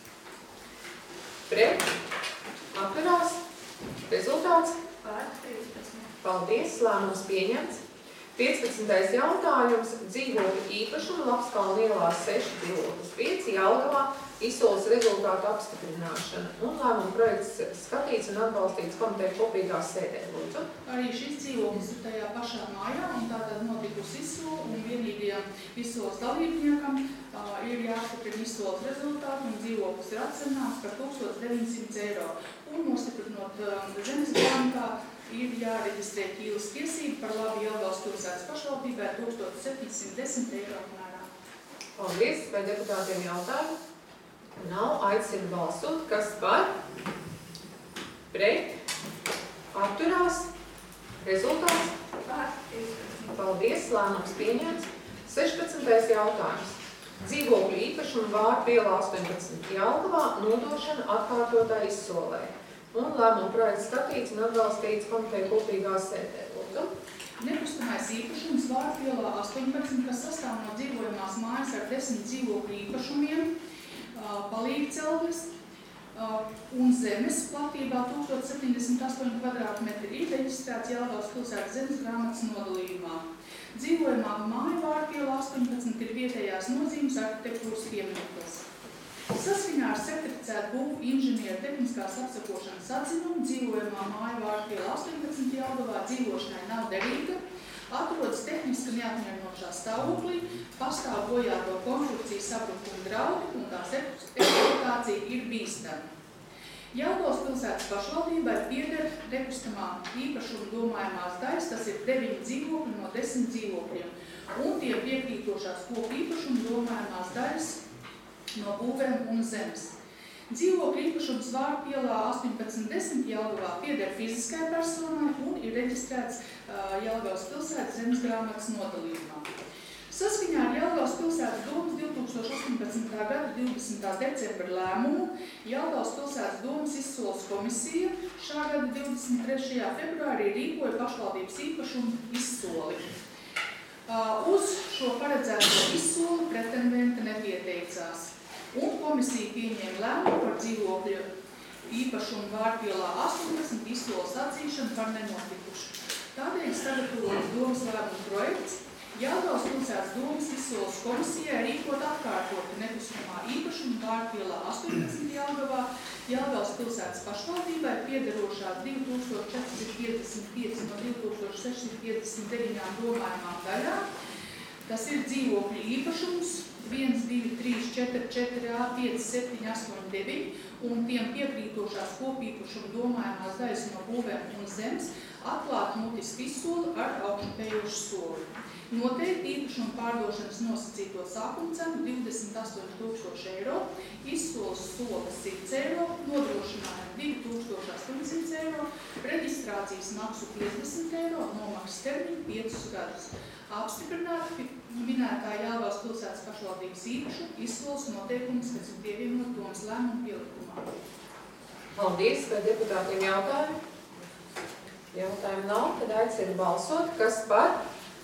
Pret? Atturās? Rezultāts? Par 13. Paldies, lēmums pieņemts. 15. jautājums. Dzīvokļu īpašuma Lapskalna ielā 6-5 Jelgavā izsoles rezultātu apstiprināšana. Un lēmuma projekts skatīts un atbalstīts komiteja kopīgā sēdē. Lūdzu. Arī šis dzīvoklis ir tajā pašā mājā un tātad notikusi izsole un vienīgajam izsoles dalībniekam ir jāstiprina izsoles rezultātu un dzīvoklis ir atcenāts par 1900 eiro. Un nostiprinot zemes grāmatā ir jāreģistrē ķīles tiesība par labu Jelgavas pilsētas pašvaldībai 1710 eiro apmērā. Paldies, vai deputātiem jautājumu? Nav. Aicinu balsot. Kas par? Pret? Atturās? Rezultāts? Par 13. Paldies, lēmums pieņemts. 16. jautājums. Dzīvokļu īpašuma Vārtu ielā 18 Jelgavā nodošana atkārtotā izsolē. Un lēmuma projekts skatīts un atbalstīts komiteja kopīgā sēdē. Lūdzu. Nekustamais īpašums Vārtu ielā 18, kas sastāv no dzīvojamās mājas ar 10 dzīvokļu īpašumiem, palīgceltnes un zemes platībā 1078 kvadrātmetri ir reģistrēts Jelgavas pilsētas zemes grāmatas nodalījumā. Dzīvojamā māja Vārtu ielā 18 ir vietējās nozīmes arhitektūras piemineklis. Saskaņā ar certificētu būvu inženieru tehniskās apsakošanas atzinumu dzīvojamā māja Vārtu ielā 18 Jelgavā dzīvošanai nav derīga, atrodas tehniski neatmierinošā stāvoklī, pastāv bojāto konstrukciju sabrukuma draudi un tās eksploatācija ir bīstama. Jelgavas pilsētas pašvaldībai pieder nekustamā īpašuma domājamās daļas, tas ir 9 dzīvokļi no 10 dzīvokļiem, un tie piekrītošās kopīpašuma domājamās daļas no būvēm un zemes. Dzīvokļu īpašums Vārtu ielā 1810 Jelgavā pieder fiziskai personai un ir reģistrēts Jelgavas pilsētas zemes grāmatas nodalījumā. Saskaņā ar Jelgavas pilsētas domas 2018. gada 20. decembra lēmumu Jelgavas pilsētas domas izsoles komisija šā gada 23. februārī rīkoja pašvaldības īpašumu izsoli. Uz šo paredzēto izsoli pretendenti nepieteicās. Un komisija pieņēma lēmumu par dzīvokļu īpašumu Vārtu ielā 18 izsoles atzīšanu par nenotikušu. Tādēļ sagatavots domas lēmuma projekts Jelgavas Jelgavas domas izsoles komisijai rīkot atkārtoti nekustamā īpašuma Vārtvielā 18 Jelgavā, Jelgavas pilsētas pašvaldībai piederošās 2455 no 2659 domājumām daļām. Tas ir dzīvokļu īpašums 1, 2, 3, 4, 4A, 5, 7, 8, 9 un tiem piekrītošās kopīpašuma domājumās daļas no būvēm un zemes atklāt mutisku izsoli ar augšupējošu soli. Noteikti īpašuma pārdošanas nosacīto sākuma cenu 28,000 eiro, izsoles soda 100 eiro, nodrošinājumu 2800 eiro, reģistrācijas maksu 50 eiro, nomaksas termiņu 5 gadus. Apstiprināt minētā Jelgavas pilsētas pašvaldības īpašu izsoles noteikumus, kas ir pievienot domas lēmumu pielikumā. Paldies, vai deputātiem jautājumi? Jautājumu nav, tad aicinu balsot. Kas par?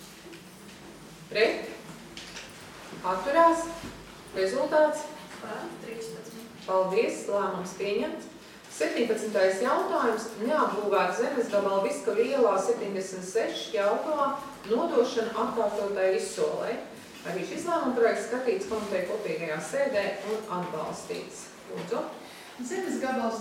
Pret? Atturās? Rezultāts? Par 13. Paldies, lēmums pieņemts. 17. jautājums. Neapbūvēta zemes gabala Viskava ielā 76 Jelgavā nodošana atkārtotai izsolei. Arī šis lēmuma projekts skatīts komiteja kopīgajā sēdē un atbalstīts. Lūdzu. Zemes gabals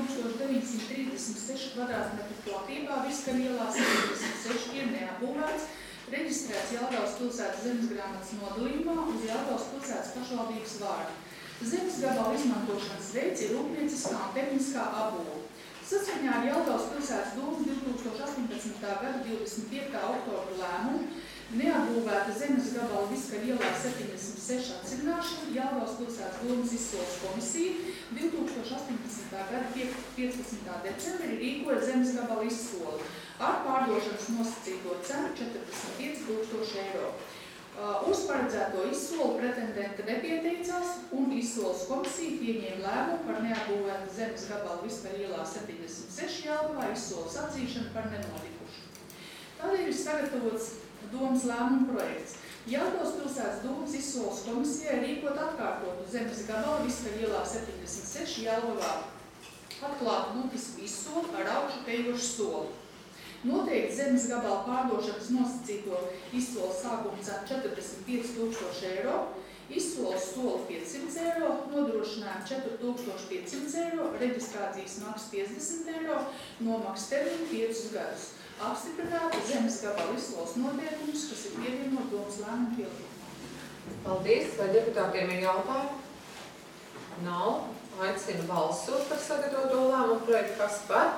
9936 kvadrātmetru platībā Viskava ielā 76 ir neapbūvēts, reģistrēts Jelgavas pilsētas zemesgrāmatas nodalījumā uz Jelgavas pilsētas pašvaldības vārdu. Zemes gabala izmantošanas veids ir rūpnieciskā un tehniskā apbūve. Saskaņā ar Jelgavas pilsētas domas 2018. gada 25. oktobra lēmumu neapbūvēta zemes gabala Viskava ielā 76 atcināšana Jelgavas pilsētas domas izsoles komisija 2018. gada 15. decembrī rīkoja zemes gabala izsoli ar pārdošanas nosacīto cenu 45,000 eiro. Uz paredzēto izsoli pretendenta nepieteicās un izsoles komisija pieņēma lēmumu par neapbūvētu zemes gabalu Viskava ielā 76 Jelgavā izsoles atzīšanu par nenotikušu. Tādēļ ir sagatavots domas lēmuma projekts. Jelgavas pilsētas domas izsoles komisijai rīkot atkārtotu zemes gabalu Viskava ielā 76 Jelgavā atklātu mutisku izsoli ar augšupējošu soli. Noteikti zemes gabala pārdošanas nosacīto izsoles sākuma cenu 45,000 eiro, izsoles soli 500 eiro, nodrošinājumu 4500 eiro, reģistrācijas maksu 50 eiro, nomaksas termiņu 5 gadus. Apstiprināta zemes gabala izsoles noteikumus, kas ir pievienot domas lēmumu pielikumā. Paldies, vai deputātiem ir jautājumi? Nav. Aicinu balsot par sagatavoto lēmumu projektu. Kas par?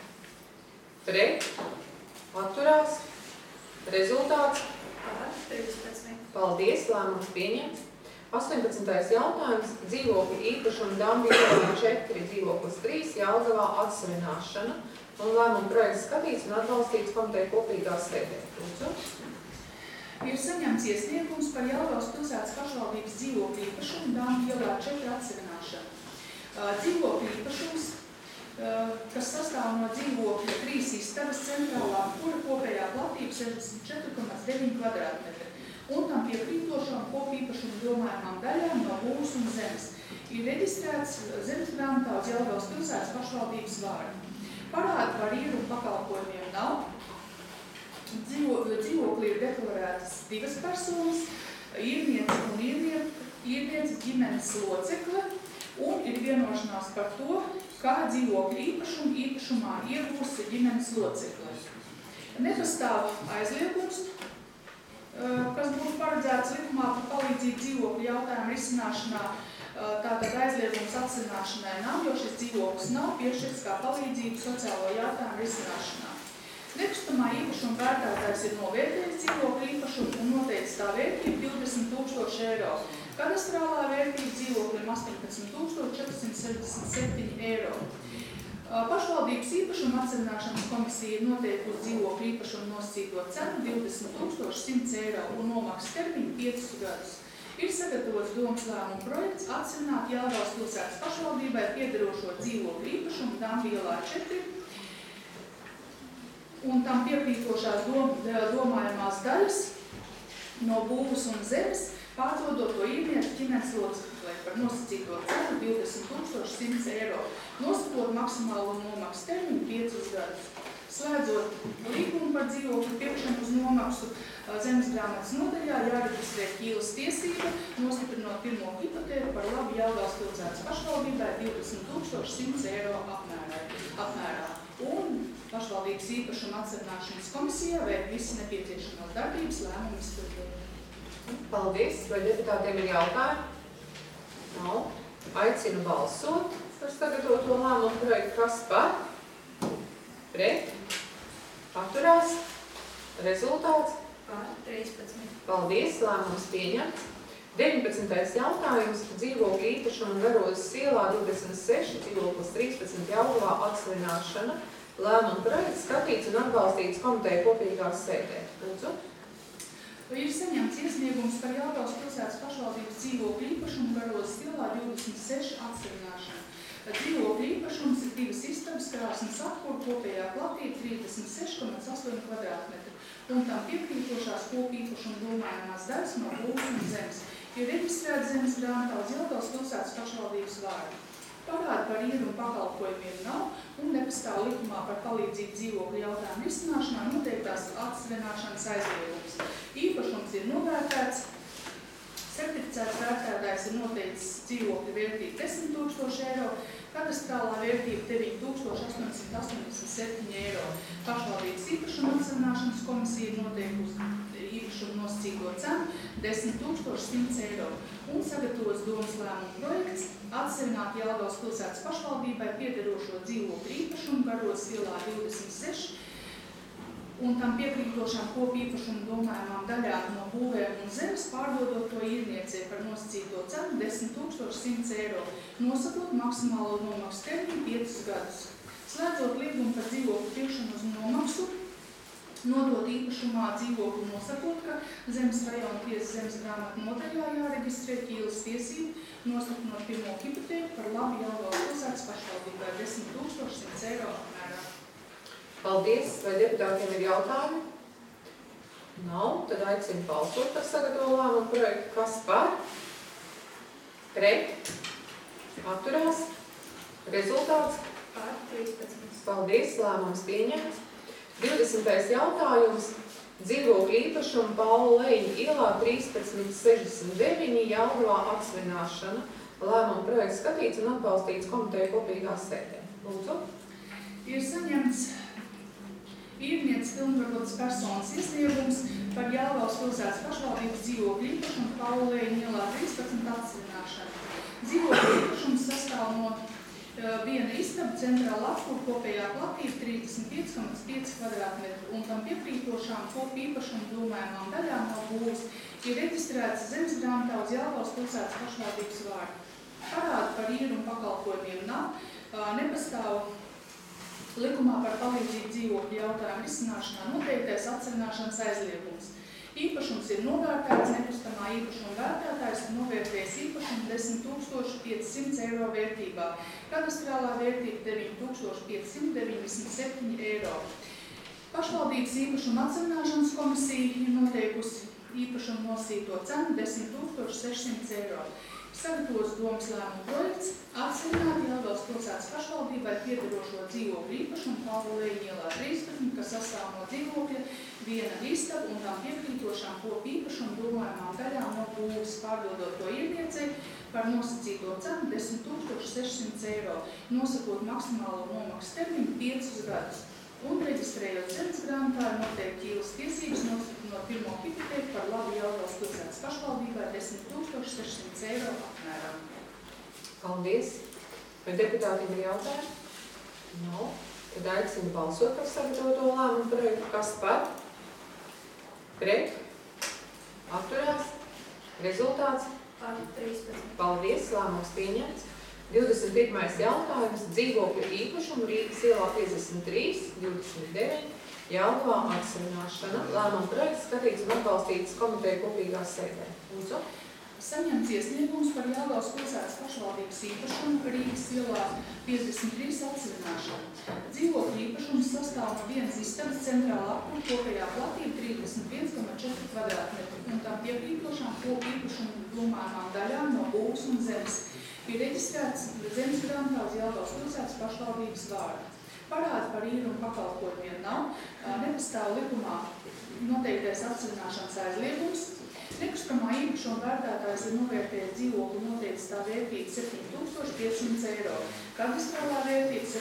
Pret? Atturās? Rezultāts? Par 13. Paldies, lēmums pieņemts. 18. jautājums. Dzīvokļu īpašuma Dambi ielā 4, dzīvoklis 3, Jelgavā atsavināšana. Un lēmuma projekts skatīts un atbalstīts komiteja kopīgā sēdē. Lūdzu. Ir saņemts iesniegums par Jelgavas pilsētas pašvaldības dzīvokļu īpašumu Dambi ielā 4 atsavināšanu. Dzīvokļu īpašums, kas sastāv no dzīvokļa 3 istabas centrālā kura kopējā platība 64,9 kvadrātmetri un tam piekrītošām kopīpašumu domājumām daļām no būvs un zemes. Ir reģistrēts zemesgrāmatā uz Jelgavas pilsētas pašvaldības vārdu. Parādu par īru un pakalpojumiem nav. Dzīvoklī ir deklarētas 2 personas, īrniece un īrniece ģimenes locekle, un ir vienošanās par to, kā dzīvokļu īpašumā iegūs ģimenes locekle. Nepastāv aizliegums, kas būtu paredzēts likumā par palīdzību dzīvokļu jautājumu risināšanā. Tātad aizliegums atsavināšanai nav, jo šis dzīvoklis nav piešķirts kā palīdzību sociālo jautājumu risināšanā. Nekustamā īpašuma vērtētājs ir novērtējis dzīvokļu īpašumu un noteicis tā vērtību 20,000 eiro. Kadastrālā vērtība dzīvokļiem 18,467 eiro. Pašvaldības īpašuma atsavināšanas komisija ir noteikusi dzīvokļu īpašumu nosacīto cenu 20,100 eiro un nomaksas termiņu 5 gadus. Ir sagatavots domas lēmuma projekts atsavināt Jelgavas pilsētas pašvaldībai piederošo dzīvokļu īpašumu Dambi ielā 4 un tam piekrītošās domājumās daļas no būvas un zemes, pārdodot to īrnieku ģimenes loceklē par nosacīto cenu 20,100 eiro, nosakot maksimālo nomaksas termiņu 5 gadus. Slēdzot līgumu par dzīvokļu pirkšanu uz nomaksu zemesgrāmatas nodaļā, jāreģistrē Ķīlas tiesība, nostiprinot pirmo hipotēku par labu Jelgavas pilsētas pašvaldībai 20 100 eiro apmērā. Un pašvaldības īpašuma atcerināšanas komisijā veikt visi nepieciešamās darbības lēmumu izpildīt. Paldies. Vai deputātiem ir jautājumi? Nav. Aicinu balsot par sagatavoto lēmumu projektu. Kas par? Pret? Atturās? Rezultāts? Par 13. Paldies, lēmums pieņemts. 19. jautājums. Dzīvokļu īpašuma Garozes ielā 26, dzīvoklis 13 Jelgavā atslināšana. Lēmuma projekts skatīts un atbalstīts komiteja kopīgās sēdē. Lūdzu. Ir saņemts iesniegums par Jelgavas pilsētas pašvaldības dzīvokļu īpašumu Garozes ielā 26 atslināšana. Dzīvokļu īpašums ir 2 istabas, krāsnes apkūra, kopējā platība 36,8 kvadrātmetru un tam piekrītošās kopīpašuma domājamās daļas no būvs un zemes. Ir reģistrēta zemes grāmatā uz Jelgavas pilsētas pašvaldības vārdu. Parādi par īru un pakalpojumiem nav un nepastāv likumā par palīdzību dzīvokļu jautājumu risināšanā noteiktās atsvināšanas aizliegums. Īpašums ir novērtēts. Certificēts vērtētājs ir noteicis dzīvokļu vērtību 10 000 eiro, kadastrālā vērtība 9887 eiro. Pašvaldības īpašuma atsevināšanas komisija ir noteikusi īpašumu nosacīto cenu 10 100 eiro un sagatavos domas lēmumu projekts atsevināt Jelgavas pilsētas pašvaldībai piederošo dzīvokļu īpašumu Garozes ielā 26 un tam piekrītošām kopīpašumu domājumām daļām no būvēm un zemes, pārdodot to īrniecei par nosacīto cenu 10 100 eiro, nosakot maksimālo nomaksu termiņu 5 gadus. Slēdzot līgumu par dzīvokļu pirkšanu uz nomaksu, nodot īpašumā dzīvokļu nosakot, ka zemes rajona tiesas zemes grāmatu nodaļā jāreģistrē Ķīlas tiesību, nostiprinot pirmo hipotēku par labu Jelgavas pilsētas pašvaldībai 10 100 eiro apmērā. Paldies. Vai deputātiem ir jautājumi? Nav. Tad aicinu balsot par sagatavo lēmumu projektu. Kas par? Pret? Atturās? Rezultāts? Par 13. Paldies. Lēmums pieņemts. 20. jautājums. Dzīvokļu īpašumu Paula Leņa ielā 1369 Jelgavā atsvināšana. Lēmuma projekts skatīts un atbalstīts komiteja kopīgās sēdē. Lūdzu. Ir saņemts īrnieces pilnvarotas personas iesniegums par Jelgavas pilsētas pašvaldības dzīvokļu īpašumu Paula Leņa ielā 13 atsvināšanu. Dzīvokļu īpašums sastāv no viena istaba centrāla apkūra, kopējā platība 35,5 kvadrātmetru un tam piekrītošām kopīpašumu domājumām daļām no būvs ir reģistrēts zemes grāmatā uz Jelgavas pilsētas pašvaldības vārdu. Parādi par īru un pakalpojumiem nav, nepastāv likumā par palīdzību dzīvokļu jautājumu risināšanā noteiktais atsevināšanas aizliegums. Īpašums ir novērtēts, nekustamā īpašuma vērtētājs ir novērtējis īpašumu 10 500 eiro vērtībā, kadastrālā vērtība 9597 eiro. Pašvaldības īpašuma atsevināšanas komisija ir noteikusi īpašumu nosacīto cenu 10 600 eiro. Sagatavos domas lēmumu projekts atsevināt Jelgavas pilsētas pašvaldībai piederošo dzīvokļu īpašumu Paula Leņa ielā 13, kas sastāv no dzīvokļa, viena istaba un tam piekrītošām kopīpašumu domājumām daļām no būvs, pārdodot to īrniecei par nosacīto cenu 10 600 eiro, nosakot maksimālo nomaksu termiņu 5 gadus. Un reģistrējot zemes grāmatā ir noteikti Ķīlas tiesības nostiprinot pirmo hipotēku par labu Jelgavas pilsētas pašvaldībai 10 600 eiro apmērā. Paldies. Vai deputātiem ir jautājumi? Nav. Tad aicinu balsot par sagatavoto lēmumu projektu. Kas par? Pret? Atturās? Rezultāts? Par 13. Paldies. Lēmums pieņemts. 21. jautājums. Dzīvokļu īpašumu Rīgas ielā 53, 29, Jelgavā atsevināšana. Lēmuma projekts skatīts un atbalstīts komiteja kopīgās sēdē. Lūdzu. Saņemts iesniegums par Jelgavas pilsētas pašvaldības īpašumu Rīgas ielā 53 atsevināšanu. Dzīvokļu īpašums sastāv no vienas istabas centrāla apkūra, kopējā platība 31,4 kvadrātmetru un tam piekrītošām kopīpašumu domājumām daļām no būvs un zemes. Ir reģistrēts zemes grāmatā uz Jelgavas pilsētas pašvaldības vārdu. Parādi par īru un pakalpojumiem nav, nepastāv likumā noteiktais atsevināšanas aizliegums. Nekustamā īpašuma vērtētājs ir novērtējis dzīvokli noteicis tā vērtība 7500 eiro, kadastrālā vērtība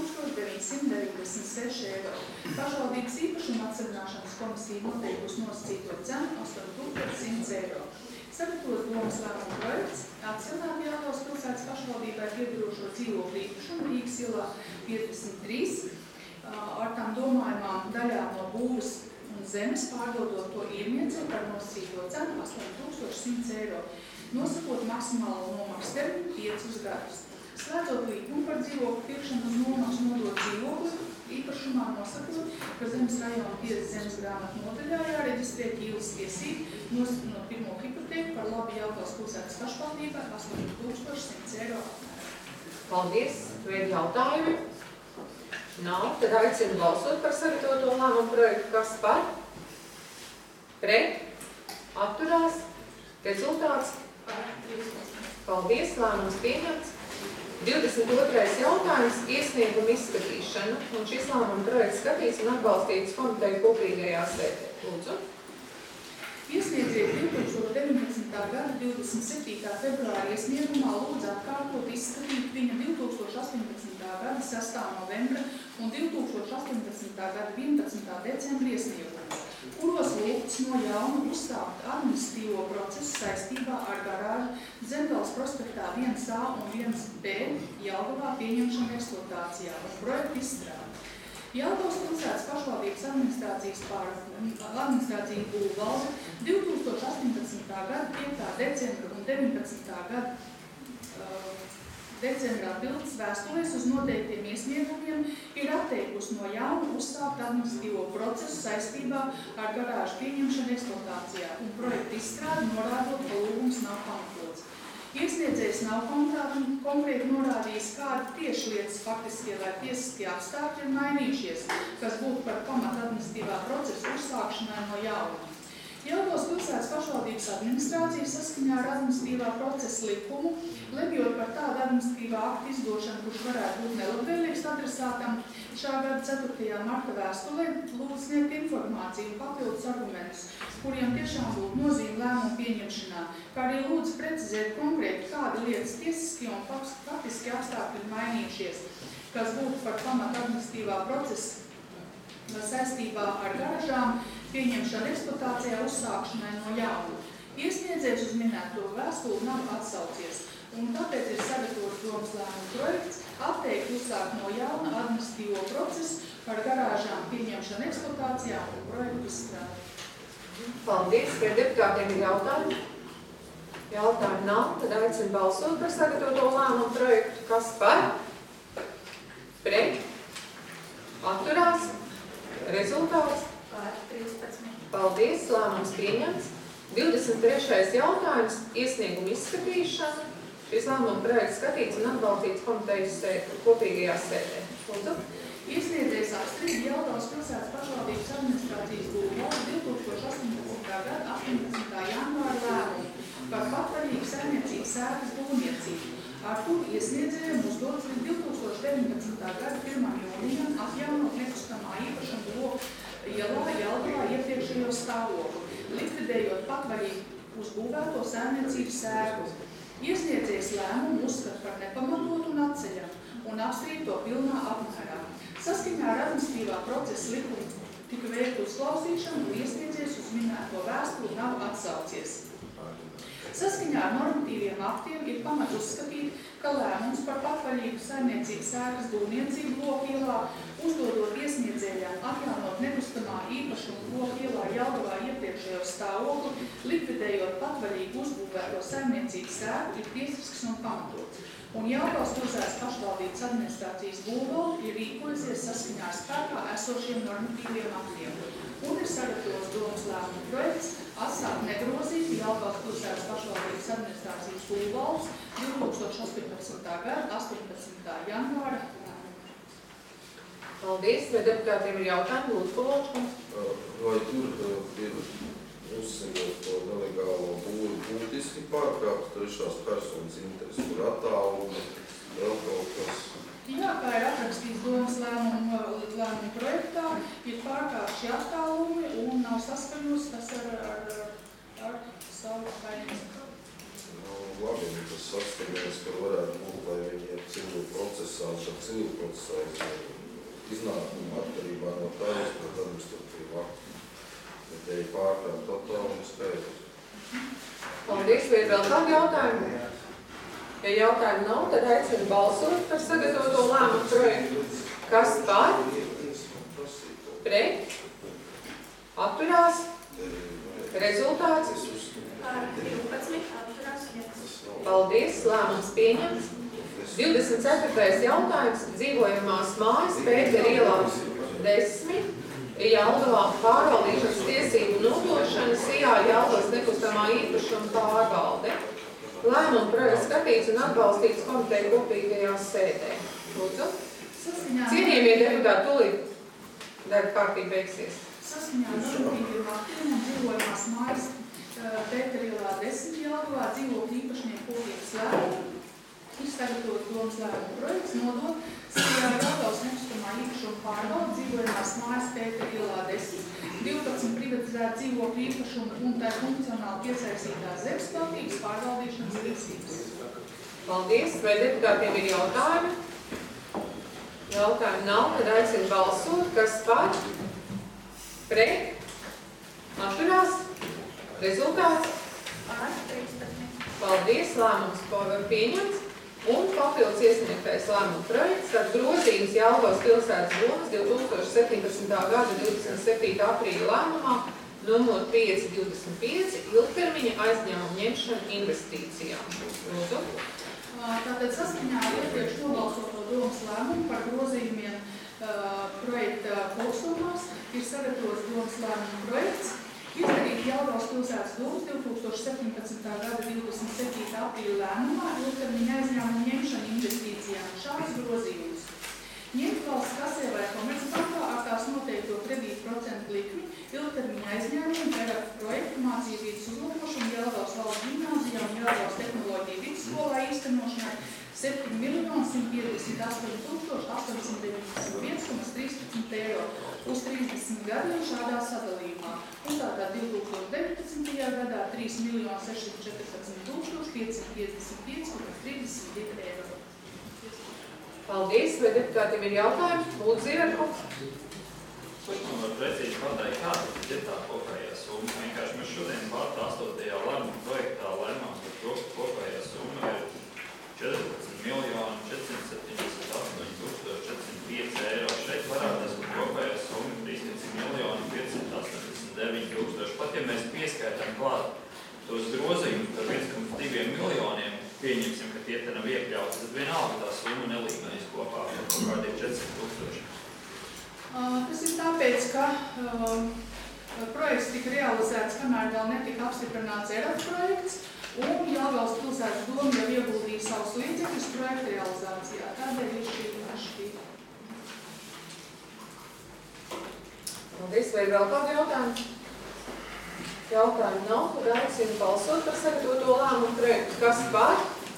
7996 eiro. Pašvaldības īpašuma atsevināšanas komisija noteikusi nosacīto cenu 8100 eiro. Sagatavos domas lēmuma projekts atsevināt Jelgavas pilsētas pašvaldībai piedarošo dzīvokļu īpašumu Rīgas ielā 53 ar tām domājumām daļām no būves un zemes pārdodot to īrniecei par nosacīto cenu 8100 eiro, nosakot maksimālo nomaksas termiņu 5 gadus. Slēdzot līgumu par dzīvokļu pirkšanu uz nomaksu nodot dzīvokli, īpašumā nosakot, ka zemes rajona tiesas zemes grāmatu nodaļā jāreģistrē ķīlas tiesību, nosakinot pirmo hipoteku par labu Jelgavas pilsētas pašvaldībai 8100 eiro apmērā. Paldies! Vai ir jautājumi? Nav. Tad aicinu balsot par sagatavoto lēmumu projektu. Kas par? Pret? Atturās? Rezultāts? Paldies! Lēmums pieņemts. 22. jautājums – iesnieguma izskatīšana, un šis lēmuma projekts skatīts un atbalstīts komiteju kopīgajā sēdē. Lūdzu. Iesniedziet 2019. gada 27. februāra iesniegumā lūdzu atkārtot izskatīt viņa 2018. gada 6. novembra un 2018. gada 11. decembra iesniegumus, kuros lūgts no jauna uzsākt administratīvo procesu saistībā ar garāžu Zemgales prospektā 1A un 1B Jelgavā pieņemšanu eksploatācijā un projektu izstrādi. Jelgavas pilsētas pašvaldības administrācija būvvalde 2018. gada 5. decembra un 19. gada decembrā bildes vēstulēs uz noteiktiem iesniegumiem ir atteikusi no jauna uzsākt administratīvo procesu saistībā ar garāžu pieņemšanu eksploatācijā un projektu izstrādi norādot, ka lūgums nav pamatots. Iesniedzējs nav konkrēti norādījis, kādi tieši lietas faktiskie vai tiesiskie apstākļi ir mainījušies, kas būtu par pamatu administratīvā procesa uzsākšanai no jauna. Jelgavas pilsētas pašvaldības administrācija saskaņā ar administratīvā procesa likumu, lemjot par tādu administratīvā aktu izdošanu, kurš varētu būt nelabvēlīgs adresātam, šā gada 4. marta vēstulē lūdz sniegt informāciju un papildus argumentus, kuriem tiešām būtu nozīme lēmumu pieņemšanā, kā arī lūdz precizēt konkrēti, kādi lietas tiesiskie un faktiski apstākļi mainījušies, kas būtu par pamatu administratīvā procesa saistībā ar garažām, pieņemšanu eksploatācijā uzsākšanai no jauna. Iesniedzējs uz minēto vēstuli nav atsaucies, un tāpēc ir sagatavots domas lēmuma projekts atteikt uzsākt no jauna administratīvo procesu par garāžām pieņemšanu eksploatācijā un projektu izstrādi. Paldies! Vai deputātiem ir jautājumi? Jautājumi nav, tad aicinu balsot par sagatavoto lēmumu projektu. Kas par? Pret? Atturās? Rezultāts? Par 13. Paldies, lēmums pieņemts. 23. jautājums – iesnieguma izskatīšana. Šis lēmuma projekts skatīts un atbalstīts komitejas kopīgajā sēdē. Lūdzu. Iesniedzējs apstrīd Jelgavas pilsētas pašvaldības administrācijas būvvaldes 2018. gada 18. janvāra lēmumu par patvaļīgu saimniecības ēkas būvniecību, ar kuru iesniedzējiem uzdots līdz 2019. gada 1. jūnijam atjaunot nekustamā īpašuma bloku ielā Jelgavā iepriekšējo stāvokli, likvidējot patvaļīgi uzbūvēto saimniecības ēku. Iesniedzējs lēmumu uzskata par nepamatotu un atceļam un apstrīd to pilnā apmērā. Saskaņā ar administratīvā procesa likumu tika veikta uzklausīšana un iesniedzējs uz minēto vēstuli nav atsaucies. Saskaņā ar normatīviem aktiem ir pamats uzskatīt, ka lēmums par patvaļīgu saimniecības ēkas būvniecību bloku ielā, uzdodot iesniedzējām atjaunot nekustamā īpašuma bloku ielā Jelgavā iepriekšējo stāvokli, likvidējot patvaļīgu uzbūvēto saimniecības ēku, ir tiesisks un pamatots. Un Jelgavas pilsētas pašvaldības administrācijas būvvalde ir rīkojusies saskaņā ar spēkā esošiem normatīviem aktiem. Un ir sagatavots domas lēmuma projekts atstāt negrozītu Jelgavas pilsētas pašvaldības administrācijas būvvaldes 2018. gada 18. janvāra lēmumu. Paldies, vai deputātiem ir jautājumi? Lūdzu, Poločkungs. Vai tur ir uzsverot to nelegālo būvi būtiski pārkāpt trešās personas interesi, kur attālumi, vēl kaut kas? Jā, kā ir atrakstīts domas lēmumu projektā, ir pārkārši attālumi un nav saskaņos tas ar savu kaimiņu. Labi, ja tas saskaņojas, ka varētu būt, lai viņi ir civil procesā iznākumu atkarībā no tādas, pret administratīvu aktu. Bet te ir pārkārt attālumi skaidrs. Paldies, vai ir vēl kādi jautājumi? Ja jautājumu nav, tad aicinu balsot par sagatavoto lēmumu projektu. Kas par? Pret? Atturās? Rezultāts? Par 12, atturās 1. Paldies, lēmums pieņemts. 24. jautājums. Dzīvojamās mājas Pētera ielā 10. Jelgavā pārvaldīšanas tiesību nodošana SIA Jelgavas nekustamā īpašuma pārvalde. Lēmuma projekts skatīts un atbalstīts komiteju kopīgajā sēdē. Lūdzu. Cienījamie deputāti, tūlīt darba kārtība beigsies. Saskaņā ar normatīviem aktiem un dzīvojamās mājas Pētera ielā 10 Jelgavā dzīvokļu īpašnieku kopīgas lēmumu ir sagatavots domas lēmuma projekts nodot SIA Jelgavas nekustamā īpašuma pārvalde dzīvojamās mājas Pētera ielā 10, 12 privatizēta dzīvokļu īpašuma un tā funkcionāli piesaistītās zemes platības pārvaldīšanas tiesības. Paldies, vai deputātiem ir jautājumi? Jautājumi nav, tad aicinu balsot, kas par? Pret? Atturās? Rezultāts? Par 13. Paldies, lēmums pieņemts. Un papildus iesniegtais lēmuma projekts ar grozījums Jelgavas pilsētas domas 2017. gada 27. aprīļa lēmumā numur 525 ilgtermiņa aizņēmumu ņemšana investīcijām. Lūdzu. Tātad saskaņā ar iepriekš nobalsoto domas lēmumu par grozījumiem projekta posmās ir sagatavots domas lēmuma projekts. Izdarīt Jelgavas pilsētas domas 2017. gada 27. aprīļa lēmumā ilgtermiņa aizņēmumu ņemšana investīcijām. Šāds grozījums. Ņemt valsts kasē vai komercbankā ar tās noteikto kredītu procentu likmi ilgtermiņa aizņēmumu PRF projektu mācību vīdes uzlabošanu Jelgavas valsts gimnāzijā un Jelgavas tehnoloģiju vidusskolā īstenošanai 7.158.891,13 eiro uz 30 gadiem šādā sadalījumā. Un tātad 2019. gadā 3.614.555,32 eiro. Paldies, vai deputātiem ir jautājumi? Lūdzu, Zieverkungs. Kurš man var precīzi pateikt, kāda ir tā kopējā summa? Vienkārši mēs šodien pārta 8. lēmuma projektā lēmām par to, ka kopējā summa ir 14.478.405 eiro. Šeit parādās, ka kopējā summa ir 13.589.000. Pat ja mēs pieskaitām klāt tos grozījumus par 1,2 miljoniem, pieņemsim, ka tie te nav iekļauts, tad vienalga tā summa nelīmējas kopā par kaut kādiem 400,000. Tas ir tāpēc, ka projekts tika realizēts, kamēr vēl netika apstiprināts ERAF projekts, un Jelgavas pilsētas doma jau ieguldīja savus līdzekļus projekta realizācijā. Tādēļ ir šī atšķirība. Paldies, vai ir vēl kādi jautājumi? Jautājumu nav, tad aicinu balsot par sagatavoto lēmumu projektu. Kas par?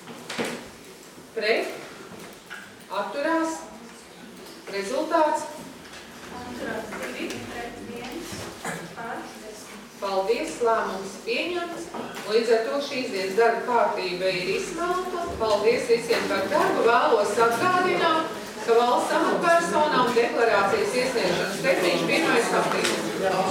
Pret? Atturās? Rezultāts? Atturās 2, pret 1, par 10. Paldies, lēmums pieņemts. Līdz ar to šīs dienas darba kārtība ir izsmelta. Paldies visiem par darbu. Vēlos atgādināt, ka valsts amatpersonām deklarācijas iesniegšanas termiņš 1. aprīlis.